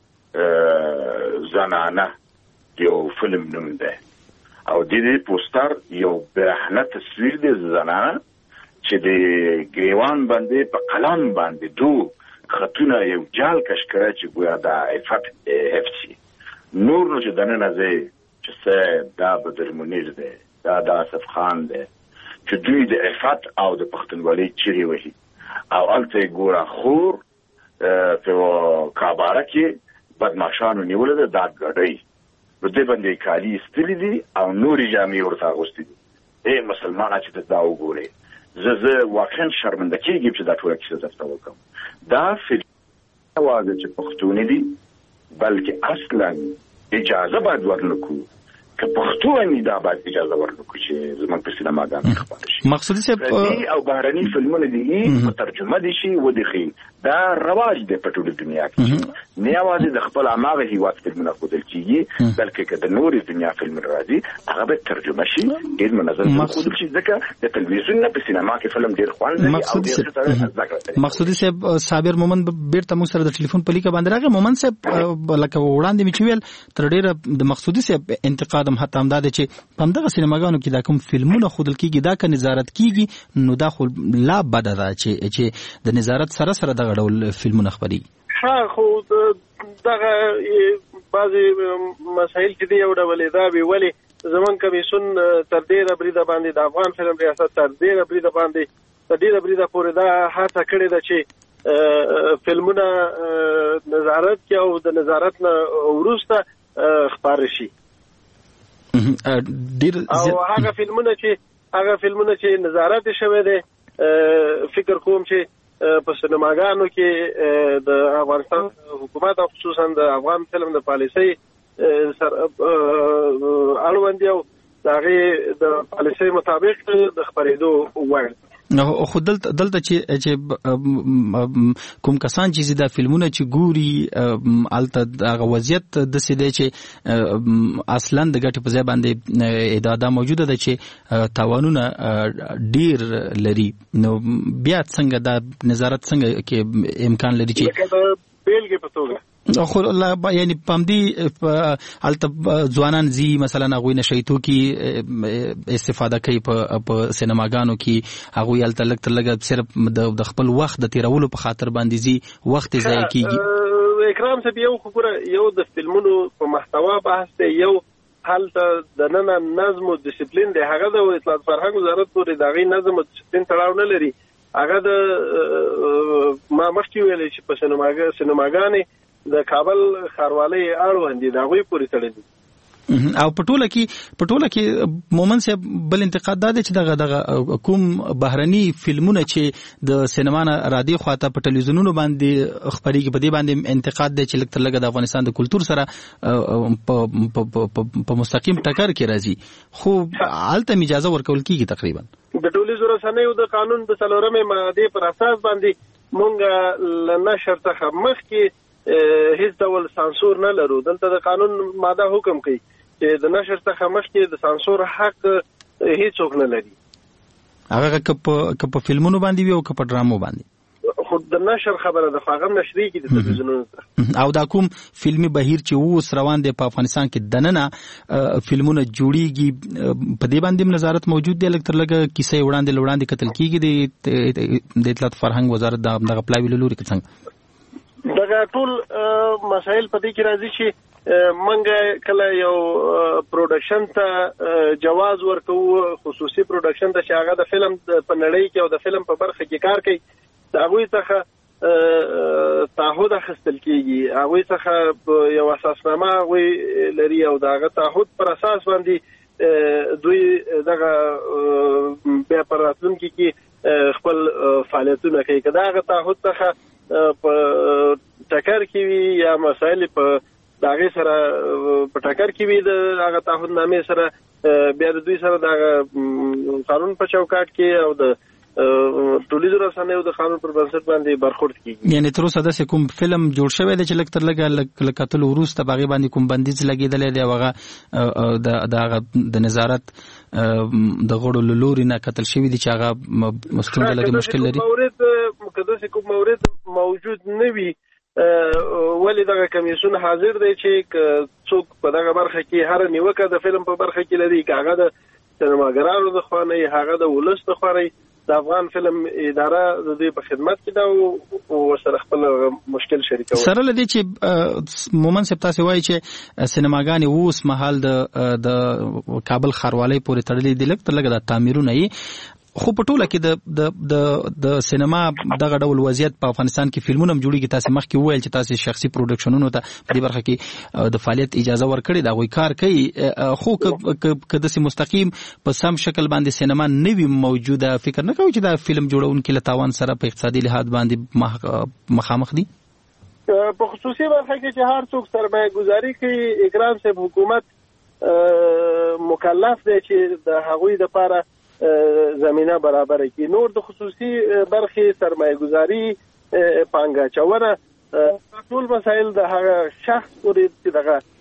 زنانه یو فلم نوم دی او د دې پوسټر یو برهنه تصویر دی زنانه چې د ګریوان باندې په قلم باندې دو خطونه یو جال کشکره چې ګویا دا افت افسی نور نو چې دننه زه چې څه دا بدر منیر دی دا اسف خان دی چې دوی د افت او د پښتونولۍ چیرې وهي او الته ګوره خور په کاباره کې بدمعشانو نیولې ده دا ګډي په دې باندې کالی استلی دي او نوري جامې ورته اغوستي دي. اے مسلمانان چې دا وګوري زه واقعا شرمنده کېږم چې دا ټول کیسه درته وکم. دا فلم واده چې پښتون دي بلکې اصلا اجازه باید ورنکو که پښتو انی دا باید اجازه ورنکو چې زموږ په سینماګانو کې خپاره شي. مقصودي صاحب او بهرني فلمونه دي په ترجمه دي شي و دي خي دا رواج دی په ټوله دنیا کې. نه یوازې د خپل عامه هیواد فلمونه خودل کیږي بلکې که د نورې دنیا فلم راځي هغه به ترجمه شي ډېر منظم خودل شي ځکه د تلویزیون نه په سینما کې فلم ډېر خوند لري او ډېر. مقصودي صاحب صابر مومن بیرته موږ سره د ټلیفون په لیکه باندې راغی. مومن صاحب لکه وړاندې مې ویل تر ډېر د مقصودي صاحب انتقاد هم حتی هم دا چې په دغه سینماګانو کې دا کوم فلمونه خودل کیږي دا که نظارت کیږي نو دا خو لا بده ده چې د نظارت سره دغه ډول فلمونه خبري. ها خو دغه بعضي مسایل چې دی یو ډول دا وی ولی زمون کمیسیون تر دې بریده باندې د افغان فلم ریاست تر دې بریده باندې تر دې بریده پورې دا هڅه کړې ده چې فلمونه نظارت کې او د نظارت نه وروسته خبر شي. ډیر او هغه فلمونه چې نظارت شوی دی فکر کوم چې په سینماګانو کې د افغانستان حکومت او خصوصا د افغان فلم د پالیسۍ سره اړوند دی او هغه د پالیسۍ مطابق د خبرېدو وړ خو دلته چې کوم کسان چې دا فلمونه چې ګوري الته هغه وضعیت د سیده چې اصلا د ګټې په ځای باندې ادعا موجوده ده چې تاوانونه ډیر لري، نو بیا څنګه دا نظارت څنګه کې امکان لري چې بیلګې په توګه خو یعنی پامدی الته ځوانان زی مثلا هغه نشایتو کې استفاده کوي په سینماګانو کې هغه الته لګ صرف د خپل وخت د تیرولو په خاطر باندې زی وخت ضایع کیږي. اکرام صاحب یو خبره یو د فلمونو په محتوا بحث دی، یو حالته د نن نظم او ډیسپلین دی، هغه د اطلاعات فرهنګ وزارت پورې دغه نظم او ډیسپلین تړاو نه لري. هغه د ما مخکې ویل چې په سینماګانې د کابل ښاروالۍ اړوند دي، د هغوی پورې تړلي او په ټوله کې مومن صاحب بل انتقاد دا دی چې دغه کوم بهرني فلمونه چې د سینما نه رادي خواته په ټلویزیونونو باندې خبرېږي، په دې باندې انتقاد دی چې لږ تر لږه د افغانستان د کلتور سره په مستقیم ټکر کې راځي، خو هلته اجازه ورکول کېږي. تقریبا د ټولنیزو رسنیو د قانون د 4 مادې پر اساس باندې مونږ له نشر څخه مخکې هیڅ ډول سانسور نه لرو. دلته د قانون ماده حکم کوي چې د نشر څخه مخکې د سانسور حق هیڅوک نه لري، هغه که په فلمونو باندې وي او که په ډرامو باندې، خو د نشر خبره د هغه نشري کې د تلویزیونونو او دا کوم فلمي بهیر چې اوس روان دی په افغانستان کې دننه فلمونه جوړیږي په دې باندې نظارت موجود دی. لکه تر لږه کیسې وړاندې کتل کیږي د اطلاعات فرهنګ وزارت دغه پلاوی لوري کې څنګه دغه ټول مسایل په دې کې راځي چې منګه کله یو پروډکشن ته جواز ورکو، خصوصي پروډکشن ته چې هغه د فلم په نړۍ کې او د فلم په برخه کې کار کوي، د هغوی څخه تعهد اخیستل کیږي، هغوی څخه یو اساسنامه هغوی لري او د هغه تعهد پر اساس باندې دوی دغه بیا پر راتلونکي کې خپل فعالیتونه کوي. که د هغه تعهد څخه په ټکر کې وي یا مسایل په دغه سره په ټکر کې وي د هغه تعهدنامې سره، بیا د دوی سره د قانون په چوکاټ کې او د ټولنیزو رسنیو د قانون پر بنسټ باندې برخورد کیږي. یعنی تر اوسه داسې کوم فلم جوړ شوی دی چې لږ تر لږه کتلو وروسته باغې باندې کوم بندیز لګېدلی دی او هغه د هغه د نظارت د غړو له لوري نه کتل شوي دي چې هغه ستونزه لري، مشکل لري؟ که داسې کوم مورد موجود نه وي ولې دغه کمیسیون حاضر دی چې څوک په دغه برخه کې هر نیوکه د فلم په برخه کې لري، که هغه د سینماګرانو د خوا نه هغه د ولس د خوا نه د افغان فلم اداره د دې په خدمت کې ده او سره خپل مشکل شریکوي. سره لدی چې مومن صاحب تاسو وایي چې سینماګانې اوس مهال د کابل ښاروالۍ پورې تړلې دي، لږ تر لږه د تعمیرونه یې، خو په ټوله کې د سینما دغه ډول وضعیت په افغانستان کې فلمونه هم جوړیږي. تاسو مخکې وویل چې تاسو شخصي پروډکشنونو ته په دې برخه کې د فعالیت اجازه ورکړې، دا غوي کار کوي، خو که داسې مستقیم په سم شکل باندې سینما نه وي موجوده، فکر نه کوي چې دا فلم جوړونکي له تاوان سره په اقتصادي لحاظ باندې مخامخ دي؟ په خصوصي برخه کې چې هر څوک سرمایه گذاري کوي، اکرام صاحب حکومت مکلف دی چې د هغوی لپاره زمینه برابر کی. نور د خصوصي برخې سرمایه گذاري پانګه چونه ټول مسایل د هغه شخص پورې چې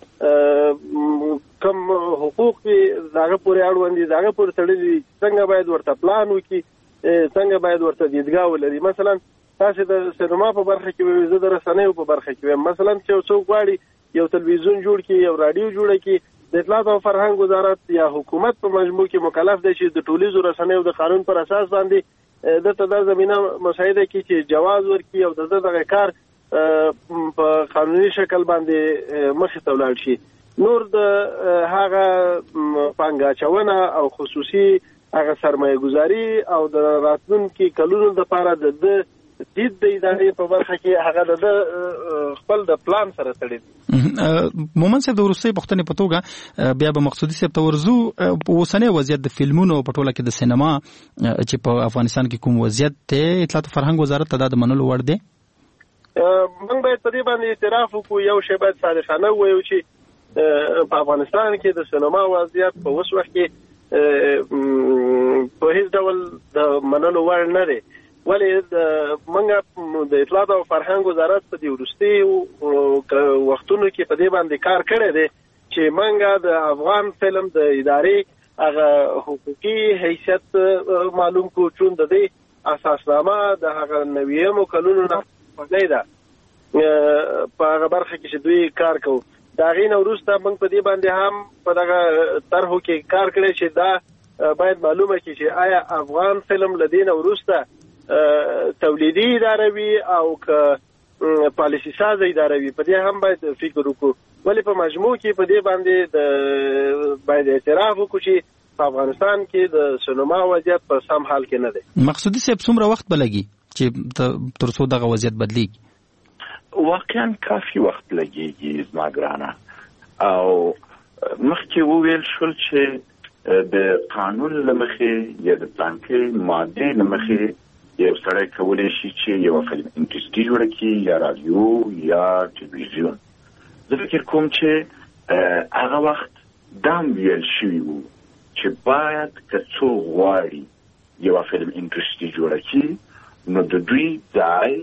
دغه کم حقوق دغه پورې اړوند دي، دغه پورې تړلي، څنګه باید ورته پلان وکړي، څنګه باید ورته دیدګاه ولري. مثلا تاسو د سینما په برخه کې زه د رسنیو په برخه کې مثلا چې څوک غواړي یو تلویزیون جوړ کړي، یو رادیو جوړ کړي، د اطلاعات او فرهنګ وزارت یا حکومت په مجموع کې مکلف دی چې د ټولنیزو رسنیو د قانون پر اساس باندې د تدار زمينه مساعده کې چې جواز ورکړي او دغه کار په قانوني شکل باندې مخې ته ولاړ شي. نور د هغه پانګه چونه او خصوصي هغه سرمایه گذاري او د راتلونکي کلونو لپاره د تجدید د ادارې په برخه کې هغه د خپل د پلان سره تړي دي. مومن صاحب د وروستۍ پوښتنې په توګه بیا به مقصودي صاحب ته ورځو. اوسنی وضعیت د فلمونو په ټوله کې د سینما چې په افغانستان کې کوم وضعیت دی، اطلاعات او فرهنګ وزارت ته دا د منلو وړ دی؟ موږ باید په دې باندې اعتراف وکړو، یو شی باید صادقانه ووایو چې په افغانستان کې د سینما وضعیت په اوس وخت کې په هیڅ ډول د منلو وړ نه دی. ولې موږ د اطلاعات او فرهنګ وزارت په دې وروستي وختونو کې په دې باندې کار کړی دی چې موږ د افغان فلم د ادارې هغه حقوقي حیثیت معلوم کو، چون د دې اساسنامه د هغه 90 کلونو نه پدې ده په هغه برخه کې چې دوی کار کوي. دا غي نو وروسته موږ په دې باندې هم په دغه طرحو کې کار کړی چې دا باید معلومه کړي چې آیا افغان فلم لدین وروسته تولیدي اداره وي او که پالیسي ساز اداره وي، په دې هم باید فکر وکړو. ولې په مجموع کې په دې باندې باید اعتراف وکړو چې په افغانستان کې د سینما وضعیت په سم حال کې نه دی. مقصودي صاحب څومره وخت بلګي چې تر څو دغه وضعیت بدلیږي؟ واقعا کافي وخت لګیږي زما ګرانه. او مخکې وویل شول چې د قانون لمخې یا د پلانکې ماده لمخې یو سړی کولی شي چې یو فلم انډسټري جوړه کړي یا رادیو یا ټلویزیون. زه فکر کوم چې هغه وخت دا ویل شوي وو چې باید که څوک غواړي یو فلم انډسټري جوړه کړي نو د دوی ځای،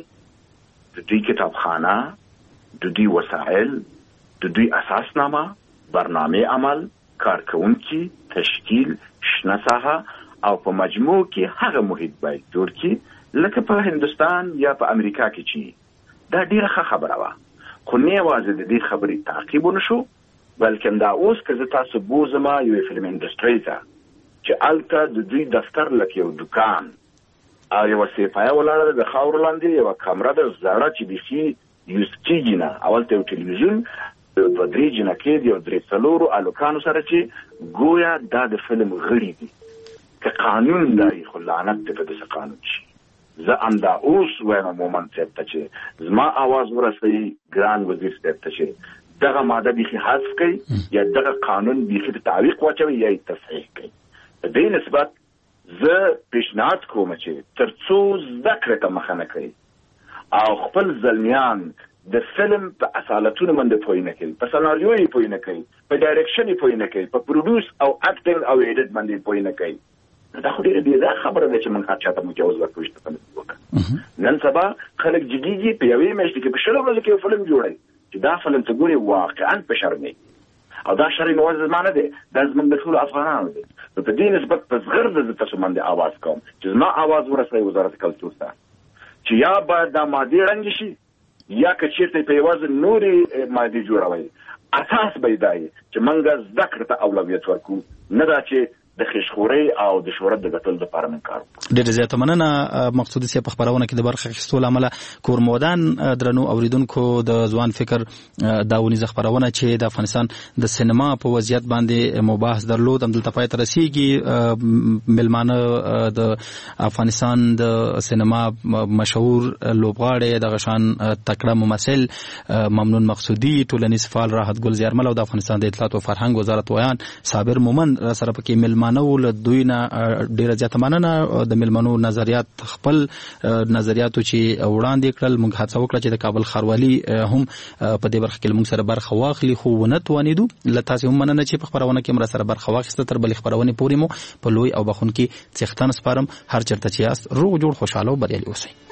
د دوی کتابخانه، د دوی وسایل، د دوی اساسنامه، برنامه عمل، کارکونکي، تشکیل، شنه ساحه او په مجموع کې هغه محیط باید جوړ کړي لکه په هندستان یا په امریکا کې چې دا ډیره ښه خبره وه. خو نه یوازې د دې خبرې تعقیب ونه شو، بلکې دا اوس که زه تاسو بوزم یو فلم انډسټري ته چې هلته د دوی دفتر لکه یو دوکان او یوه سیپایه ولاړه ده د خاورو لاندې، یوه کمره ده زړه چې بیخي یوز کېږي نه، اولته یو ټلویزیون، دوه درې جنکې یو درې څلورو هلکانو سره چې ګویا دا د فلم غړي دي. که قانون دی خو لعنت دی په داسې قانون شي. زه همدا اوس وایم مومن صاحب ته چې زما آواز ورسوي ګران وزیر صاحب ته چې دغه ماده بیخي حذف کړي یا دغه قانون بیخي په تعویق واچوي یا یې تصحیح کړي. په دې نسبت زه پیشنهاد کوم چې تر څو زده کړې ته مخه نه کوي او خپل زلمیان د فلم په اصالتونو باندې پوه نه کوي، په سناریو یې پوه نه کوي، په ډایرکشن یې پوه نه کوي، په پروډوس او اکټینګ او ایډیټ باندې پوه نه کوي. دا خو ډېره بېځایه خبره ده چې موږ هر چاته مجوز ورکوو چې فلم وکړه. نن سبا خلک جګېږي په یوې میاشت کې په 20 ورځو کې یو فلم جوړوي چې دا فلم ته ګوري واقعا په شرمېږي. او دا شر یوازې زما نه دی، دا زموږ د ټولو افغانانو دی. نو په دې نسبت په زغرده زه تاسو باندې آواز کوم چې زما آواز ورسوي وزارت کلتور ته چې یا باید دا مادې ړنګې شي یا که چېرته په یوازې نورې مادې جوړوي. اساس به یې دا چې موږ زده کړې ته اولویت ورکوو، نه دا چې د خشخوري او د شهرت د ګټلو لپاره من کار. ډېر زیاته مننه مقصودي صاحب په خبرونه کې د برخه اخیستو له امله. کورمودان درنو اوریدونکو د ځوان فکر دا ونیزه خبرونه چې د افغانستان د سینما په وضعیت باندې مباحث درلود همدلته پای ته رسیږي. ملمانه د افغانستان د سینما مشهور لوبغاړی د غشان تکړه ممثل ممنون مقصودي، ټولنیز فعال راحت ګل زیارمل او د افغانستان د اطلاعات او فرهنګ وزارت ویان صابر مومن را سره پکې ملمانو له دوی نه ډیره زیاته مننه. د ملمانو نظریات خپل نظریاتو چې وړاندې کړل، موږ هڅه وکړه چې د کابل ښاروالي هم په دې برخه کې موږ سره برخه واخلي، خو ونه توانېدو. له تاسې هم مننه چې په خپرونه کې مر سره برخه واخیسته. تر بلې خپرونې پورې مو په لوی او بخونکي څښتن سپارم. هر چېرته چې یاست روغ جوړ خوشاله او بریالي اوسئ.